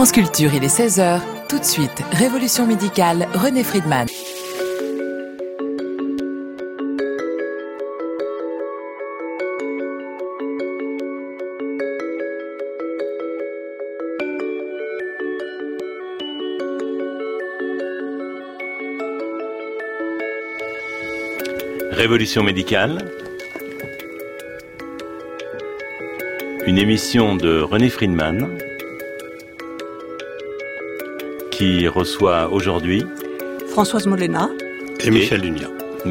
France Culture, il est 16h. Tout de suite, Révolution médicale, René Friedman. Révolution médicale, une émission de René Friedman qui reçoit aujourd'hui Françoise Molena et Michel Dunia.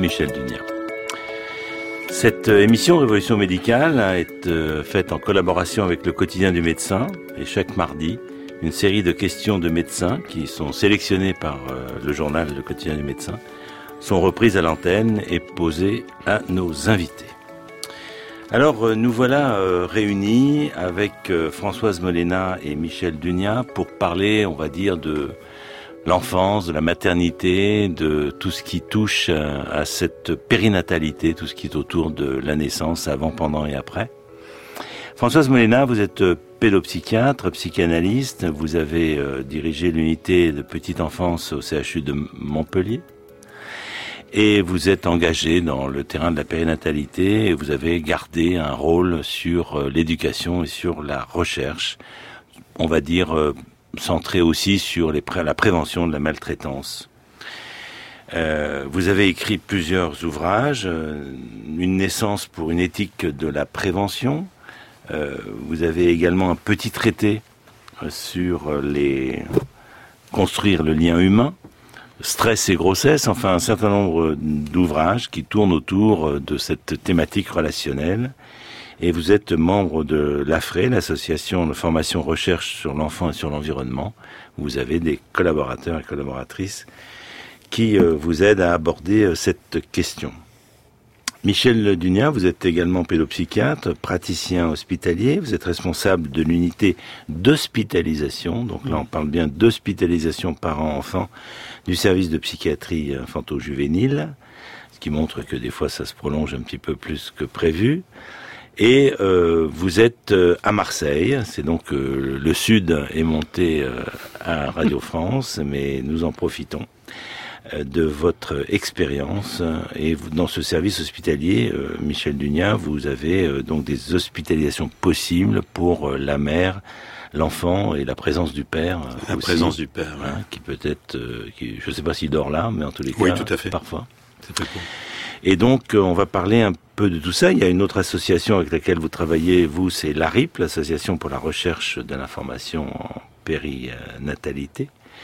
Cette émission Révolution médicale est faite en collaboration avec le quotidien du médecin et chaque mardi, une série de questions de médecins qui sont sélectionnées par le journal Le quotidien du médecin sont reprises à l'antenne et posées à nos invités. Alors, nous voilà réunis avec Françoise Molena et Michel Dunia pour parler, on va dire, de l'enfance, de la maternité, de tout ce qui touche à cette périnatalité, tout ce qui est autour de la naissance, avant, pendant et après. Françoise Molena, vous êtes pédopsychiatre, psychanalyste, vous avez dirigé l'unité de petite enfance au CHU de Montpellier. Et vous êtes engagé dans le terrain de la périnatalité et vous avez gardé un rôle sur l'éducation et sur la recherche, on va dire centré aussi sur la prévention de la maltraitance. Vous avez écrit plusieurs ouvrages, Une naissance pour une éthique de la prévention. Vous avez également un petit traité sur construire le lien humain. Stress et grossesse, enfin un certain nombre d'ouvrages qui tournent autour de cette thématique relationnelle. Et vous êtes membre de l'AFRE, l'association de formation recherche sur l'enfant et sur l'environnement. Vous avez des collaborateurs et collaboratrices qui vous aident à aborder cette question. Michel Dunia, vous êtes également pédopsychiatre, praticien hospitalier, vous êtes responsable de l'unité d'hospitalisation, donc là on parle bien d'hospitalisation parents-enfants du service de psychiatrie infanto-juvénile, ce qui montre que des fois ça se prolonge un petit peu plus que prévu. Et vous êtes à Marseille, c'est donc le Sud est monté à Radio France, mais nous en profitons de votre expérience. Et dans ce service hospitalier, Michel Dunia, vous avez donc des hospitalisations possibles pour la mère, l'enfant et la présence du père. La aussi, présence du père, oui. Qui peut être, je ne sais pas s'il dort là, mais en tous les cas, oui, tout à fait. Parfois. C'est très cool. Et donc, on va parler un peu de tout ça. Il y a une autre association avec laquelle vous travaillez, vous, c'est l'ARIP, l'Association pour la recherche de l'information en périnatalité.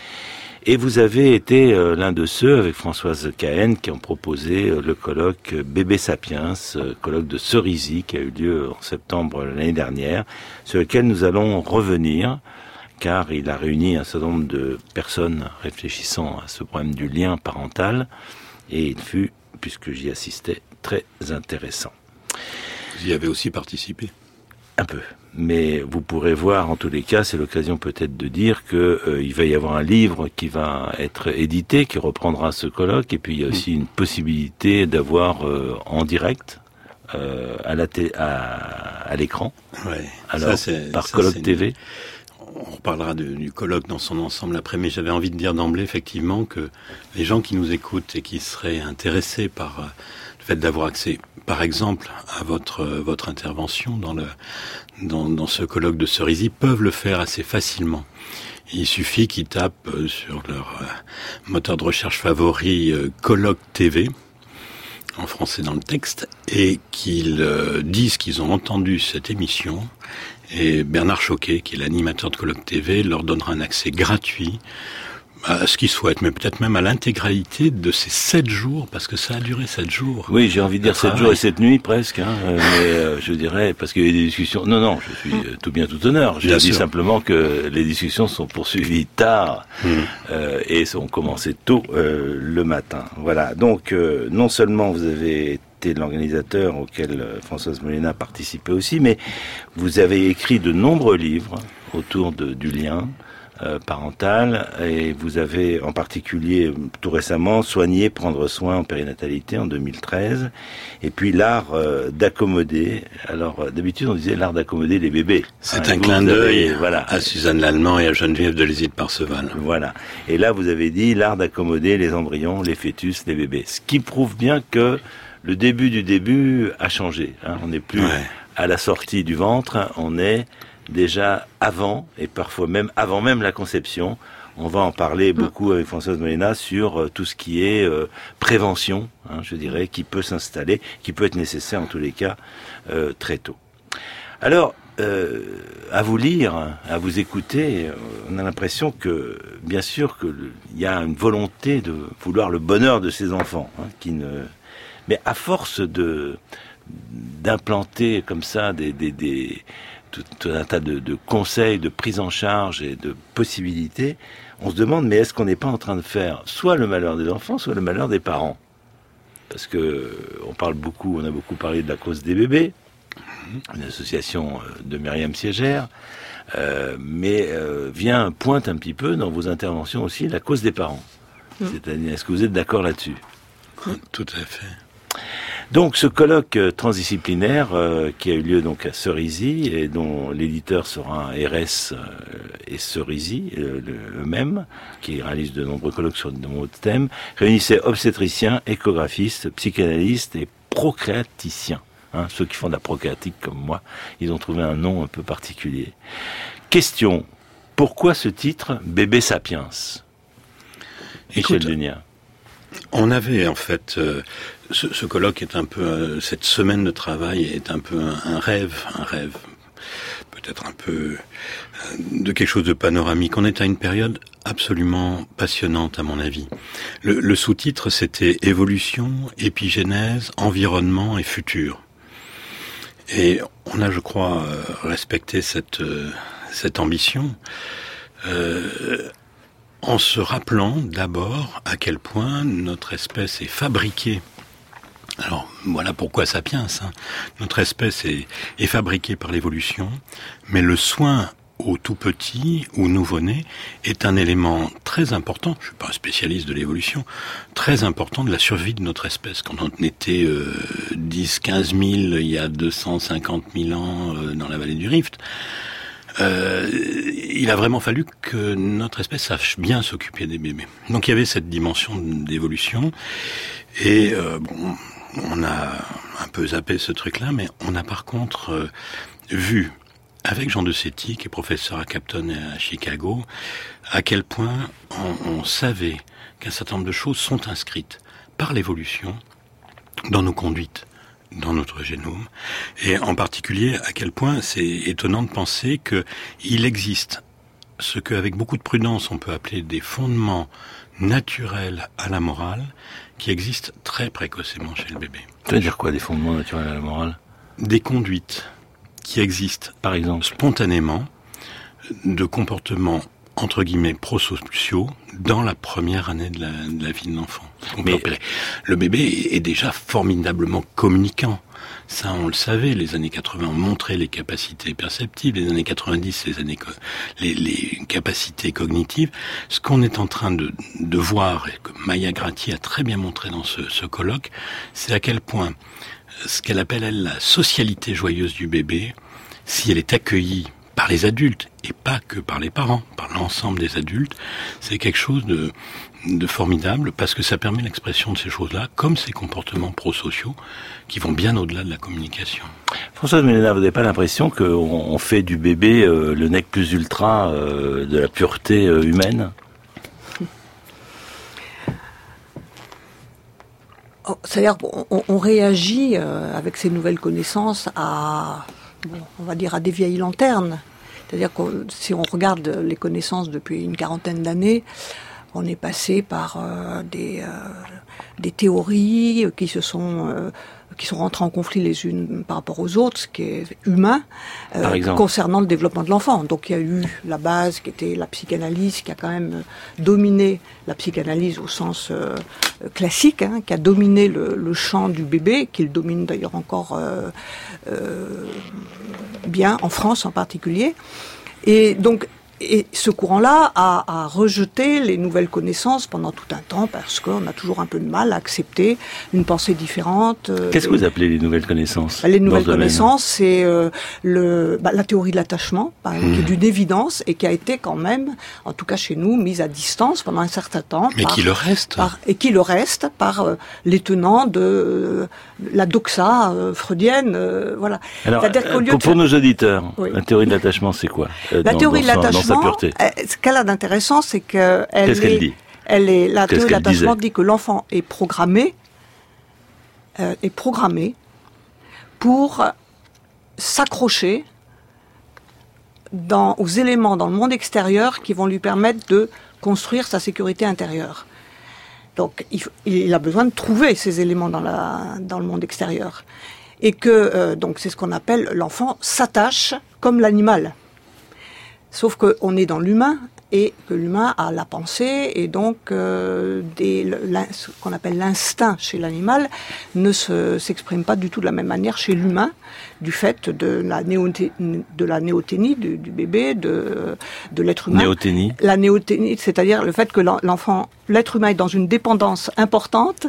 Et vous avez été l'un de ceux, avec Françoise Cahen, qui ont proposé le colloque Bébé Sapiens, colloque de Cerisy, qui a eu lieu en septembre l'année dernière, sur lequel nous allons revenir, car il a réuni un certain nombre de personnes réfléchissant à ce problème du lien parental, et il fut, puisque j'y assistais, très intéressant. Vous y avez aussi participé ? Un peu. Mais vous pourrez voir, en tous les cas, c'est l'occasion peut-être de dire que il va y avoir un livre qui va être édité, qui reprendra ce colloque, et puis il y a aussi une possibilité d'avoir en direct à l'écran, ouais. Alors par Colloque TV. On reparlera du colloque dans son ensemble après, mais j'avais envie de dire d'emblée effectivement que les gens qui nous écoutent et qui seraient intéressés par le fait d'avoir accès, par exemple, à votre intervention dans ce colloque de Cerisy peuvent le faire assez facilement. Il suffit qu'ils tapent sur leur moteur de recherche favori Colloque TV, en français dans le texte, et qu'ils disent qu'ils ont entendu cette émission. Et Bernard Choquet, qui est l'animateur de Colloque TV, leur donnera un accès gratuit à ce qu'ils souhaitent, mais peut-être même à l'intégralité de ces 7 jours, parce que ça a duré 7 jours. Oui, j'ai envie de dire 7 jours et 7 nuits presque, mais je dirais, parce qu'il y a eu des discussions... Non, je suis tout bien tout honneur. Je dis simplement que les discussions sont poursuivies tard et ont commencé tôt le matin. Voilà, donc non seulement vous avez été l'organisateur auquel Françoise Molena participait aussi, mais vous avez écrit de nombreux livres autour du lien, parentale, et vous avez en particulier tout récemment soigné, prendre soin en périnatalité en 2013, et puis l'art d'accommoder. Alors d'habitude on disait l'art d'accommoder les bébés. C'est un clin d'œil à Suzanne Lallemand et à Geneviève de Lézy-de-Parseval. Voilà. Et là vous avez dit l'art d'accommoder les embryons, les fœtus, les bébés. Ce qui prouve bien que le début du début a changé. On n'est plus à la sortie du ventre, on est déjà avant, et parfois même avant même la conception. On va en parler beaucoup avec Françoise Molina sur tout ce qui est prévention, je dirais, qui peut s'installer, qui peut être nécessaire en tous les cas très tôt. Alors, à vous lire, à vous écouter, on a l'impression que, bien sûr, il y a une volonté de vouloir le bonheur de ces enfants, mais à force d'implanter comme ça tout un tas de conseils, de prise en charge et de possibilités, on se demande, mais est-ce qu'on n'est pas en train de faire soit le malheur des enfants, soit le malheur des parents? Parce que on a beaucoup parlé de la cause des bébés, une association de Myriam Siégère, mais pointe un petit peu dans vos interventions aussi la cause des parents. C'est-à-dire, est-ce que vous êtes d'accord là-dessus? Tout à fait. Donc ce colloque transdisciplinaire qui a eu lieu donc à Cerisy et dont l'éditeur sera RS et Cerisy eux-mêmes, qui réalise de nombreux colloques sur de nombreux thèmes, réunissait obstétriciens, échographistes, psychanalystes et procréaticiens. Ceux qui font de la procréatique comme moi, ils ont trouvé un nom un peu particulier. Question, pourquoi ce titre Bébé Sapiens? Michel Dunia. On avait en fait, ce colloque est un peu, cette semaine de travail est un peu un rêve, peut-être un peu de quelque chose de panoramique. On est à une période absolument passionnante à mon avis. Le sous-titre c'était évolution, épigénèse, environnement et futur. Et on a, je crois, respecté cette ambition. En se rappelant d'abord à quel point notre espèce est fabriquée. Alors voilà pourquoi Sapiens. Notre espèce est fabriquée par l'évolution, mais le soin aux tout petits ou nouveau-nés est un élément très important, je suis pas un spécialiste de l'évolution, très important de la survie de notre espèce. Quand on était 10-15 000 il y a 250 000 ans dans la vallée du Rift, il a vraiment fallu que notre espèce sache bien s'occuper des bébés. Donc il y avait cette dimension d'évolution et on a un peu zappé ce truc-là, mais on a par contre vu avec Jean de Séty, qui est professeur à Capton et à Chicago, à quel point on savait qu'un certain nombre de choses sont inscrites par l'évolution dans nos conduites, dans notre génome, et en particulier à quel point c'est étonnant de penser qu'il existe ce qu'avec beaucoup de prudence on peut appeler des fondements naturels à la morale qui existent très précocement chez le bébé. Ça veut dire quoi, des fondements naturels à la morale? Des conduites qui existent, par exemple, spontanément, de comportements entre guillemets prosociaux dans la première année de la vie de l'enfant. Mais le bébé est déjà formidablement communicant. Ça, on le savait. Les années 80 ont montré les capacités perceptives. Les années 90, les capacités cognitives. Ce qu'on est en train de voir, et que Maya Grati a très bien montré dans ce colloque, c'est à quel point ce qu'elle appelle, elle, la socialité joyeuse du bébé, si elle est accueillie par les adultes, et pas que par les parents, par l'ensemble des adultes, c'est quelque chose de formidable, parce que ça permet l'expression de ces choses-là, comme ces comportements prosociaux, qui vont bien au-delà de la communication. Françoise Molina, vous n'avez pas l'impression qu'on fait du bébé le nec plus ultra de la pureté humaine? C'est-à-dire qu'on réagit avec ces nouvelles connaissances à, on va dire, à des vieilles lanternes. C'est-à-dire que si on regarde les connaissances depuis une quarantaine d'années, on est passé par des théories qui sont rentrées en conflit les unes par rapport aux autres, ce qui est humain, concernant le développement de l'enfant. Donc il y a eu la base qui était la psychanalyse, qui a quand même dominé la psychanalyse au sens classique, qui a dominé le champ du bébé, qu'il domine d'ailleurs encore bien, en France en particulier. Et donc Et ce courant-là a rejeté les nouvelles connaissances pendant tout un temps parce qu'on a toujours un peu de mal à accepter une pensée différente. Qu'est-ce que vous appelez les nouvelles connaissances ? Les nouvelles connaissances, c'est la théorie de l'attachement, qui est d'une évidence et qui a été quand même, en tout cas chez nous, mise à distance pendant un certain temps. Mais qui le reste. Par les tenants de la doxa freudienne, voilà. Alors, pour nos auditeurs, la théorie de l'attachement, c'est quoi ? La théorie de l'attachement, ce qu'elle a d'intéressant, c'est que la théorie de l'attachement dit que l'enfant est programmé pour s'accrocher aux éléments dans le monde extérieur qui vont lui permettre de construire sa sécurité intérieure. Donc, il a besoin de trouver ces éléments dans le monde extérieur. Et que, donc, c'est ce qu'on appelle l'enfant s'attache comme l'animal. Sauf qu'on est dans l'humain et que l'humain a la pensée et donc ce qu'on appelle l'instinct chez l'animal ne s'exprime pas du tout de la même manière chez l'humain du fait de la néoténie du bébé, de l'être humain. Néoténie. La néoténie, c'est-à-dire le fait que l'être humain est dans une dépendance importante,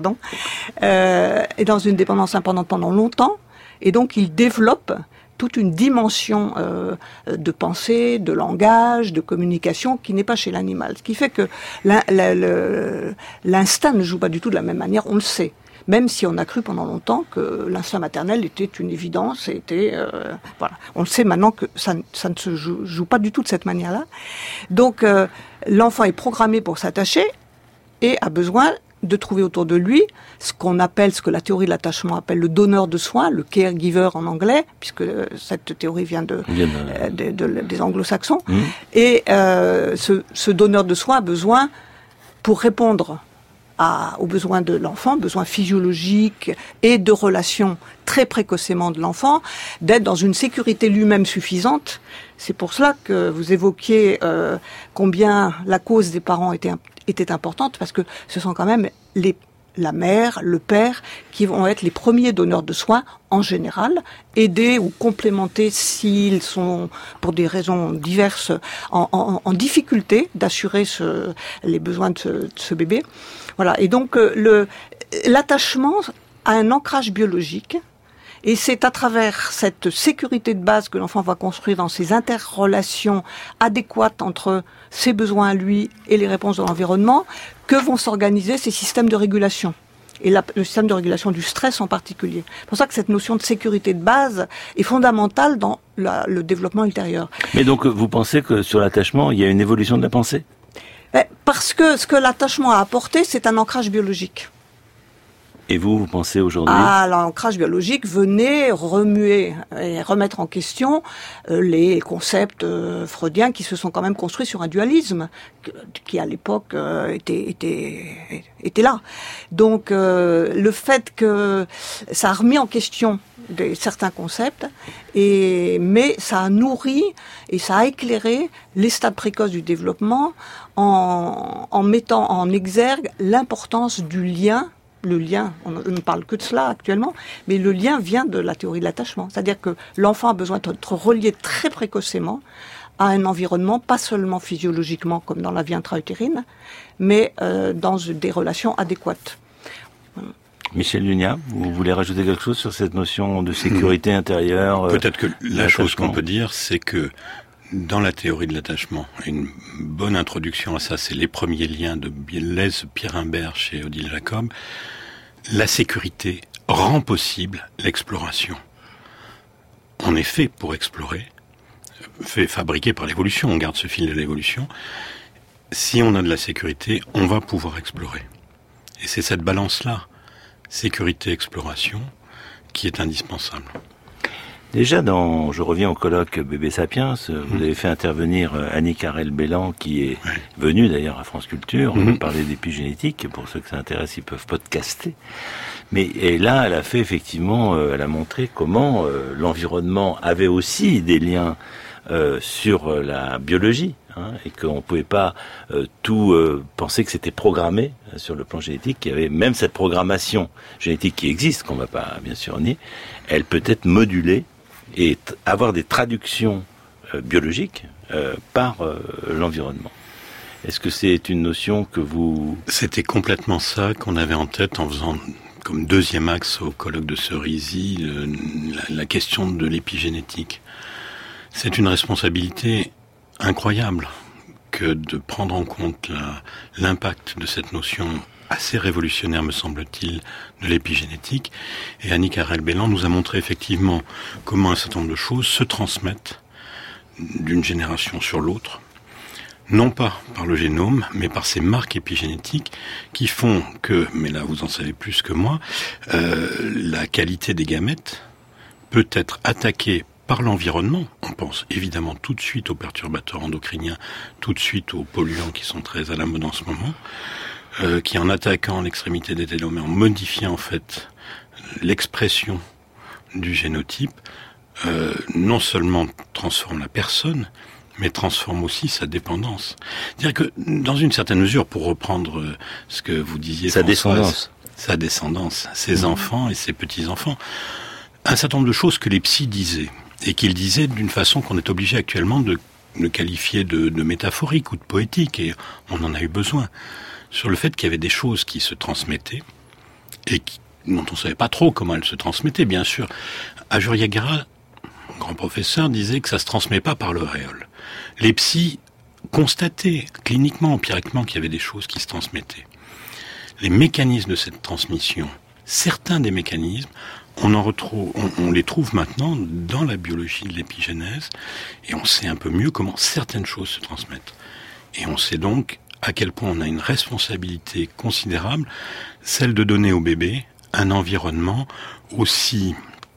est dans une dépendance importante pendant longtemps et donc il développe toute une dimension de pensée, de langage, de communication qui n'est pas chez l'animal. Ce qui fait que l'instinct ne joue pas du tout de la même manière, on le sait. Même si on a cru pendant longtemps que l'instinct maternel était une évidence, voilà. On le sait maintenant que ça ne se joue pas du tout de cette manière-là. Donc l'enfant est programmé pour s'attacher et a besoin de trouver autour de lui ce que la théorie de l'attachement appelle le donneur de soins, le caregiver en anglais, puisque cette théorie vient des anglo-saxons. Et ce donneur de soins a besoin, pour répondre aux besoins de l'enfant, besoins physiologiques et de relations très précocement de l'enfant, d'être dans une sécurité lui-même suffisante. C'est pour cela que vous évoquiez combien la cause des parents était importante, parce que ce sont quand même la mère, le père, qui vont être les premiers donneurs de soins en général, aider ou complémenter s'ils sont, pour des raisons diverses, en difficulté d'assurer les besoins de ce bébé. Voilà. Et donc l'attachement a un ancrage biologique. Et c'est à travers cette sécurité de base que l'enfant va construire dans ses interrelations adéquates entre ses besoins à lui et les réponses de l'environnement que vont s'organiser ces systèmes de régulation. Et le système de régulation du stress en particulier. C'est pour ça que cette notion de sécurité de base est fondamentale dans le développement ultérieur. Mais donc vous pensez que sur l'attachement, il y a une évolution de la pensée ? Parce que ce que l'attachement a apporté, c'est un ancrage biologique. Et vous pensez aujourd'hui ? L'ancrage biologique venait remuer et remettre en question les concepts freudiens qui se sont quand même construits sur un dualisme qui à l'époque était là. Donc le fait que ça a remis en question certains concepts, mais ça a nourri et ça a éclairé les stades précoces du développement en mettant en exergue l'importance du lien. Le lien, on ne parle que de cela actuellement, mais le lien vient de la théorie de l'attachement. C'est-à-dire que l'enfant a besoin d'être relié très précocement à un environnement, pas seulement physiologiquement comme dans la vie intra-utérine, mais dans des relations adéquates. Michel Lugnat, vous voulez rajouter quelque chose sur cette notion de sécurité intérieure ? Peut-être que la chose qu'on peut dire, c'est que dans la théorie de l'attachement, une bonne introduction à ça, c'est les premiers liens de Blaise Pierrimbert chez Odile Jacob. La sécurité rend possible l'exploration. On est fait pour explorer, fait fabriquer par l'évolution, on garde ce fil de l'évolution. Si on a de la sécurité, on va pouvoir explorer. Et c'est cette balance-là, sécurité-exploration, qui est indispensable. Déjà, je reviens au colloque Bébé Sapiens, vous avez fait intervenir Annie Carrel-Bellan, qui est venue d'ailleurs à France Culture, on parlait d'épigénétique, pour ceux que ça intéresse, ils peuvent podcaster. Et là, elle a fait effectivement, elle a montré comment l'environnement avait aussi des liens sur la biologie, et qu'on ne pouvait pas tout penser que c'était programmé sur le plan génétique, qu'il y avait même cette programmation génétique qui existe, qu'on ne va pas bien sûr nier, elle peut être modulée et avoir des traductions biologique par l'environnement. Est-ce que c'est une notion que vous... C'était complètement ça qu'on avait en tête en faisant comme deuxième axe au colloque de Cerisy la question de l'épigénétique. C'est une responsabilité incroyable que de prendre en compte l'impact de cette notion assez révolutionnaire, me semble-t-il, de l'épigénétique. Et Annick Arel-Bellan nous a montré effectivement comment un certain nombre de choses se transmettent d'une génération sur l'autre, non pas par le génome, mais par ces marques épigénétiques qui font que, mais là vous en savez plus que moi, la qualité des gamètes peut être attaquée par l'environnement. On pense évidemment tout de suite aux perturbateurs endocriniens, tout de suite aux polluants qui sont très à la mode en ce moment, qui en attaquant l'extrémité des télomères, modifiant en fait l'expression du génotype, non seulement transforme la personne, mais transforme aussi sa dépendance. C'est-à-dire que, dans une certaine mesure, pour reprendre ce que vous disiez, sa descendance, ses enfants et ses petits-enfants, un certain nombre de choses que les psys disaient, et qu'ils disaient d'une façon qu'on est obligé actuellement de qualifier de métaphorique ou de poétique, et on en a eu besoin, sur le fait qu'il y avait des choses qui se transmettaient, et dont on ne savait pas trop comment elles se transmettaient, bien sûr. Ajuria Guerra, grand professeur, disait que ça se transmet pas par l'auréole. Les psys constataient cliniquement, empiriquement, qu'il y avait des choses qui se transmettaient. Les mécanismes de cette transmission, certains des mécanismes, on les trouve maintenant dans la biologie de l'épigénèse, et on sait un peu mieux comment certaines choses se transmettent. Et on sait donc à quel point on a une responsabilité considérable, celle de donner au bébé un environnement aussi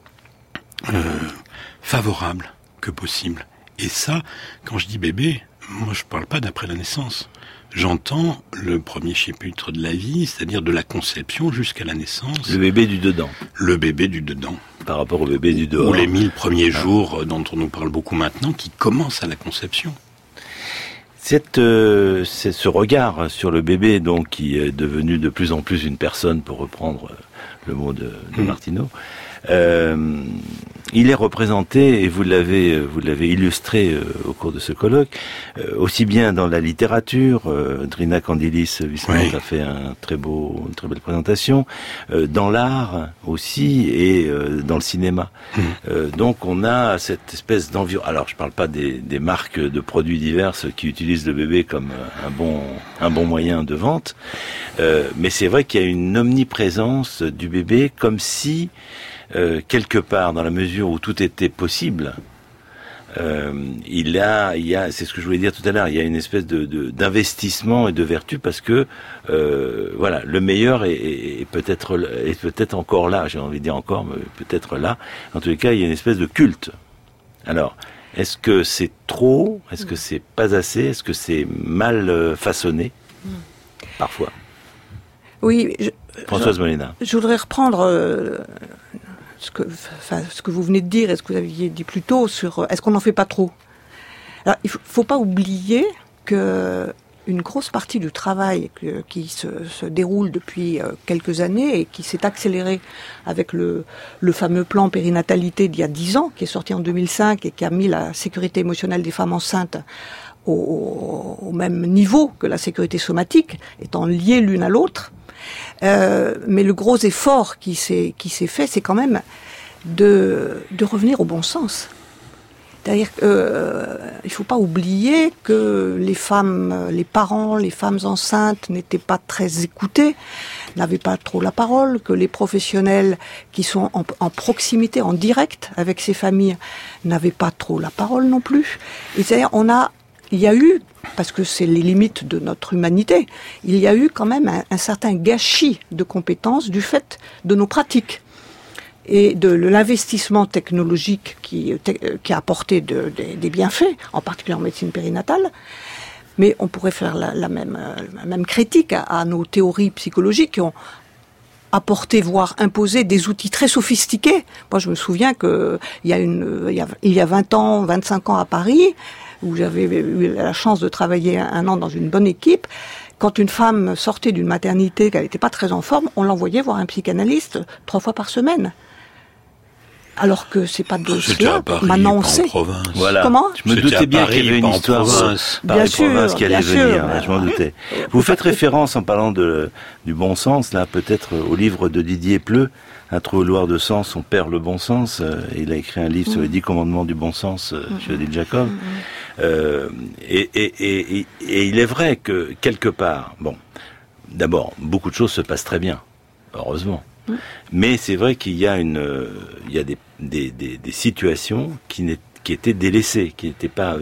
favorable que possible. Et ça, quand je dis bébé, moi je parle pas d'après la naissance. J'entends le premier chapitre de la vie, c'est-à-dire de la conception jusqu'à la naissance. Le bébé du dedans. Le bébé du dedans. Par rapport au bébé du dehors. Ou les 1000 premiers jours dont on nous parle beaucoup maintenant, qui commencent à la conception. C'est ce regard sur le bébé, donc, qui est devenu de plus en plus une personne, pour reprendre le mot de Martineau. Il est représenté, et vous l'avez illustré au cours de ce colloque, aussi bien dans la littérature, Drina Candilis-Wismont a fait une très belle présentation, dans l'art aussi, et dans le cinéma. Donc on a cette espèce d'environnement. Alors je parle pas des marques de produits diverses qui utilisent le bébé comme un bon moyen de vente, mais c'est vrai qu'il y a une omniprésence du bébé, comme si quelque part, dans la mesure où tout était possible, il y a, c'est ce que je voulais dire tout à l'heure, il y a une espèce d'investissement et de vertu, parce que voilà, le meilleur est peut-être encore là. J'ai envie de dire encore, mais peut-être là. En tous les cas, il y a une espèce de culte. Alors, est-ce que c'est trop? Est-ce que c'est pas assez? Est-ce que c'est mal façonné? Parfois. Oui. Françoise Molina. Je voudrais reprendre ce que vous venez de dire et ce que vous aviez dit plus tôt sur est-ce qu'on n'en fait pas trop. Alors, il faut pas oublier que une grosse partie du travail qui se déroule depuis quelques années et qui s'est accéléré avec le fameux plan périnatalité d'il y a 10 ans, qui est sorti en 2005 et qui a mis la sécurité émotionnelle des femmes enceintes au même niveau que la sécurité somatique, étant liées l'une à l'autre. Mais le gros effort qui s'est fait, c'est quand même de revenir au bon sens. C'est-à-dire il faut pas oublier que les femmes, les parents, les femmes enceintes n'étaient pas très écoutées, n'avaient pas trop la parole, que les professionnels qui sont en proximité, en direct avec ces familles, n'avaient pas trop la parole non plus. Et c'est-à-dire il y a eu, parce que c'est les limites de notre humanité, il y a eu quand même un certain gâchis de compétences du fait de nos pratiques et de l'investissement technologique qui a apporté des bienfaits, en particulier en médecine périnatale. Mais on pourrait faire la même critique à nos théories psychologiques qui ont apporté, voire imposé des outils très sophistiqués. Moi, je me souviens que il y a 20 ans, 25 ans à Paris, où j'avais eu la chance de travailler un an dans une bonne équipe, quand une femme sortait d'une maternité, qu'elle n'était pas très en forme, on l'envoyait voir un psychanalyste 3 fois par semaine. Alors que c'est pas de cela. Maintenant, on sait. Voilà. Comment? Je me doutais bien qu'il y avait une histoire Paris-Province qui allait venir. Je m'en doutais. Vous faites référence, en parlant du bon sens, là, peut-être au livre de Didier Pleu, Un trouloir de sens, on perd le bon sens. Il a écrit un livre sur les 10 commandements du bon sens chez Odile Jacob. Et il est vrai que, quelque part, bon, d'abord, beaucoup de choses se passent très bien, heureusement. Mais c'est vrai qu'il y a des situations qui étaient délaissées, qui n'étaient pas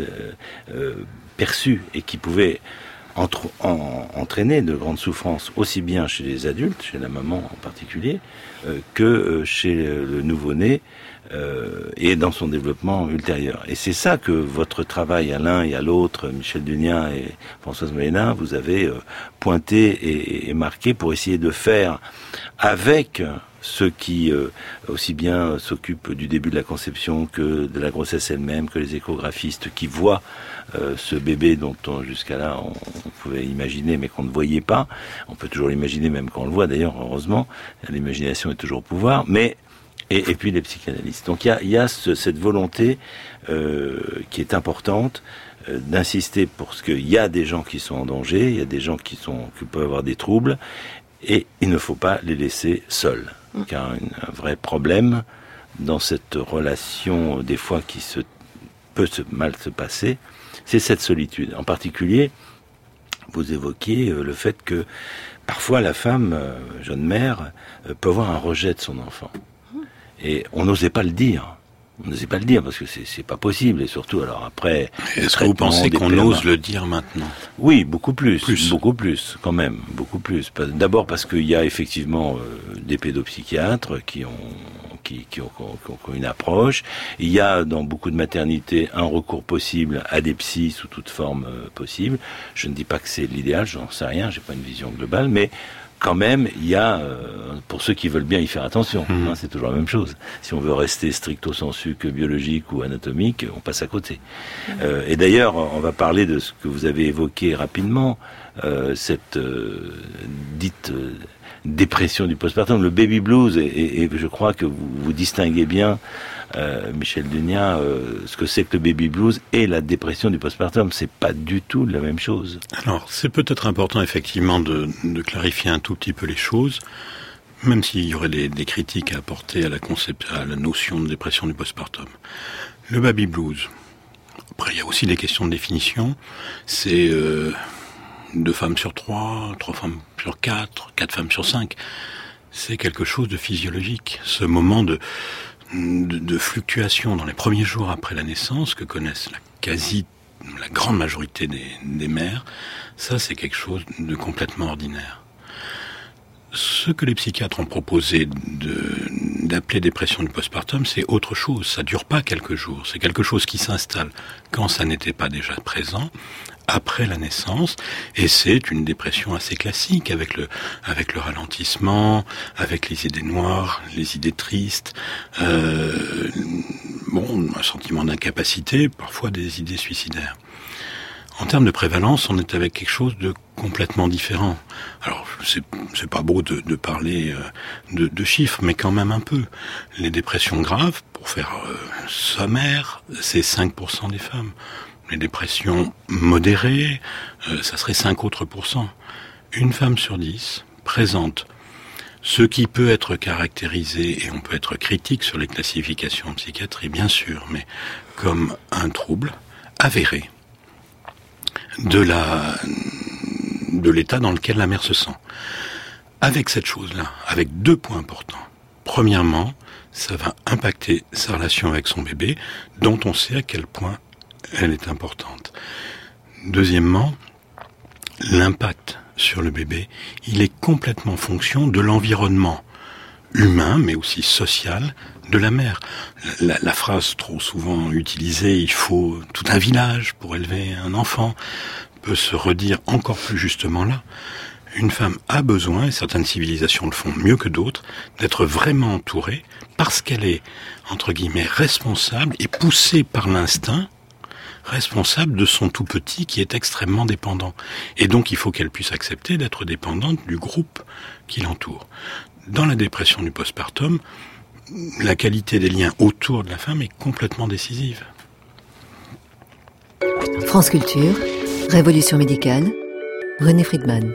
perçues et qui pouvaient entraîner de grandes souffrances, aussi bien chez les adultes, chez la maman en particulier, que chez le nouveau-né et dans son développement ultérieur. Et c'est ça que votre travail à l'un et à l'autre, Michel Dunia et Françoise Molina, vous avez pointé et marqué pour essayer de faire avec ceux qui aussi bien s'occupent du début de la conception que de la grossesse elle-même, que les échographistes qui voient ce bébé dont jusqu'à là on pouvait imaginer mais qu'on ne voyait pas. On peut toujours l'imaginer même quand on le voit d'ailleurs, heureusement. L'imagination est toujours au pouvoir. Mais et puis les psychanalystes. Donc il y a cette volonté qui est importante d'insister pour ce qu'il y a des gens qui sont en danger, il y a des gens qui peuvent avoir des troubles, et il ne faut pas les laisser seuls. Car un vrai problème dans cette relation, des fois qui peut mal se passer, c'est cette solitude. En particulier, vous évoquiez le fait que parfois la femme, jeune mère, peut avoir un rejet de son enfant. Et on n'osait pas le dire. On n'osait pas le dire parce que c'est pas possible. Et surtout, alors après... Est-ce que vous pensez qu'on ose le dire maintenant? Oui, beaucoup plus. Beaucoup plus, quand même. Beaucoup plus. D'abord parce qu'il y a effectivement des pédopsychiatres qui ont une approche. Il y a dans beaucoup de maternités un recours possible à des psys sous toute forme possible. Je ne dis pas que c'est l'idéal, j'en sais rien, j'ai pas une vision globale, mais quand même, il y a, pour ceux qui veulent bien y faire attention, c'est toujours la même chose. Si on veut rester stricto sensu que biologique ou anatomique, on passe à côté. Et d'ailleurs, on va parler de ce que vous avez évoqué rapidement, cette dite dépression du postpartum, le baby blues, et je crois que vous distinguez bien, Michel Dunia, ce que c'est que le baby blues et la dépression du postpartum. C'est pas du tout la même chose. Alors, c'est peut-être important effectivement de clarifier un tout petit peu les choses, même s'il y aurait des critiques à apporter à la notion de dépression du postpartum. Le baby blues, après il y a aussi des questions de définition, c'est 2 femmes sur 3, 3 femmes sur 4, 4 femmes sur 5. C'est quelque chose de physiologique. Ce moment de fluctuation dans les premiers jours après la naissance que connaissent la grande majorité des mères, ça c'est quelque chose de complètement ordinaire. Ce que les psychiatres ont proposé d'appeler dépression du postpartum, c'est autre chose. Ça dure pas quelques jours. C'est quelque chose qui s'installe quand ça n'était pas déjà présent, après la naissance, et c'est une dépression assez classique avec le ralentissement, avec les idées noires, les idées tristes, un sentiment d'incapacité, parfois des idées suicidaires. En termes de prévalence, on est avec quelque chose de complètement différent. Alors, c'est pas beau de parler de chiffres, mais quand même un peu. Les dépressions graves, pour faire sommaire, c'est 5% des femmes. Les dépressions modérées, ça serait 5 autres %. Une femme sur 10 présente ce qui peut être caractérisé, et on peut être critique sur les classifications en psychiatrie, bien sûr, mais comme un trouble avéré de l'état dans lequel la mère se sent. Avec cette chose-là, avec 2 points importants. Premièrement, ça va impacter sa relation avec son bébé, dont on sait à quel point elle est importante. Deuxièmement, l'impact sur le bébé, il est complètement fonction de l'environnement humain, mais aussi social, de la mère. La phrase trop souvent utilisée, il faut tout un village pour élever un enfant, peut se redire encore plus justement là. Une femme a besoin, et certaines civilisations le font mieux que d'autres, d'être vraiment entourée parce qu'elle est, entre guillemets, responsable et poussée par l'instinct, responsable de son tout petit qui est extrêmement dépendant. Et donc il faut qu'elle puisse accepter d'être dépendante du groupe qui l'entoure. Dans la dépression du postpartum, la qualité des liens autour de la femme est complètement décisive. France Culture, Révolution médicale, René Friedman.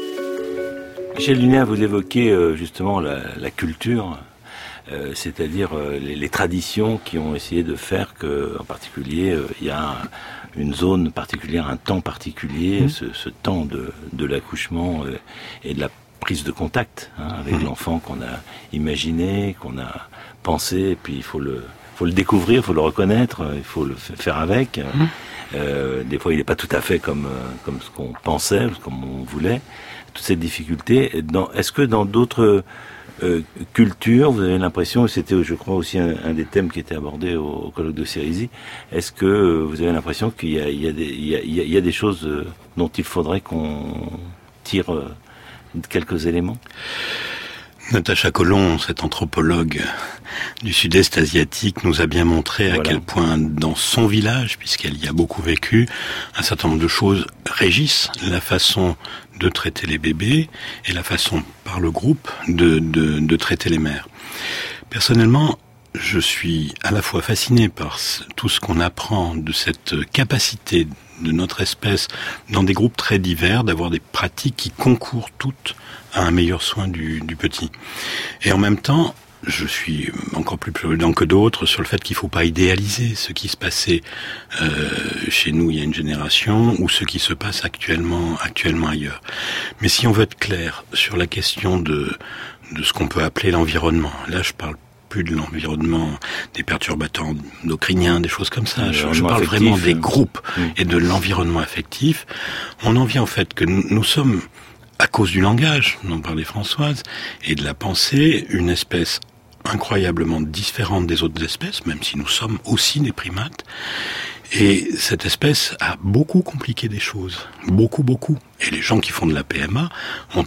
Michel Lunéa, vous évoquez justement la culture, c'est-à-dire les traditions qui ont essayé de faire que, en particulier, il y a une zone particulière, un temps particulier, ce temps de l'accouchement et de la prise de contact avec l'enfant qu'on a imaginé, qu'on a pensé, et puis il faut le découvrir, il faut le reconnaître, il faut le faire avec. Des fois, il n'est pas tout à fait comme ce qu'on pensait, comme on voulait. Toute cette difficulté. Est-ce que dans d'autres cultures, vous avez l'impression, et c'était, je crois, aussi un des thèmes qui était abordé au colloque de Cérisy, est-ce que vous avez l'impression qu'il y a des choses dont il faudrait qu'on tire quelques éléments? Natacha Colomb, cette anthropologue du sud-est asiatique, nous a bien montré à quel point dans son village, puisqu'elle y a beaucoup vécu, un certain nombre de choses régissent la façon de traiter les bébés et la façon par le groupe de traiter les mères. Personnellement, je suis à la fois fasciné par tout ce qu'on apprend de cette capacité de notre espèce dans des groupes très divers, d'avoir des pratiques qui concourent toutes à un meilleur soin du petit. Et en même temps, je suis encore plus prudent que d'autres sur le fait qu'il ne faut pas idéaliser ce qui se passait chez nous il y a une génération ou ce qui se passe actuellement ailleurs. Mais si on veut être clair sur la question de ce qu'on peut appeler l'environnement, là je parle plus de l'environnement, des perturbateurs endocriniens, des choses comme ça. Je parle vraiment des groupes et de l'environnement affectif. On en vient au fait que nous sommes, à cause du langage, dont parlait Françoise, et de la pensée, une espèce incroyablement différente des autres espèces, même si nous sommes aussi des primates. Et cette espèce a beaucoup compliqué des choses. Beaucoup. Et les gens qui font de la PMA ont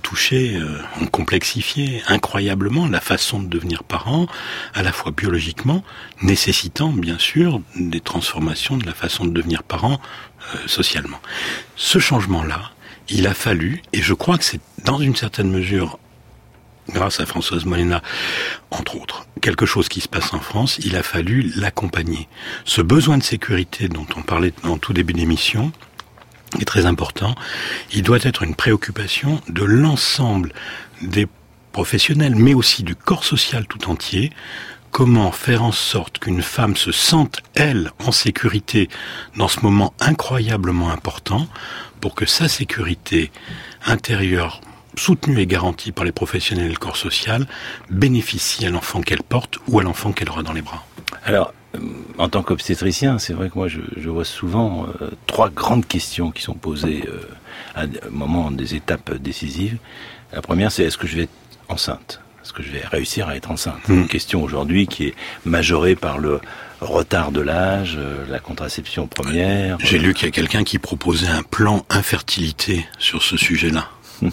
complexifié incroyablement la façon de devenir parent, à la fois biologiquement, nécessitant bien sûr des transformations de la façon de devenir parent socialement. Ce changement-là, il a fallu, et je crois que c'est dans une certaine mesure, grâce à Françoise Molina, entre autres, quelque chose qui se passe en France, il a fallu l'accompagner. Ce besoin de sécurité dont on parlait en tout début d'émission est très important. Il doit être une préoccupation de l'ensemble des professionnels, mais aussi du corps social tout entier. Comment faire en sorte qu'une femme se sente, elle, en sécurité dans ce moment incroyablement important pour que sa sécurité intérieure, soutenue et garantie par les professionnels et le corps social, bénéficie à l'enfant qu'elle porte ou à l'enfant qu'elle aura dans les bras. Alors, en tant qu'obstétricien, c'est vrai que moi je vois souvent trois grandes questions qui sont posées à un moment des étapes décisives. La première, c'est est-ce que je vais être enceinte ? Est-ce que je vais réussir à être enceinte ? Une question aujourd'hui qui est majorée par le retard de l'âge, la contraception première. J'ai lu qu'il y a quelqu'un qui proposait un plan infertilité sur ce sujet-là.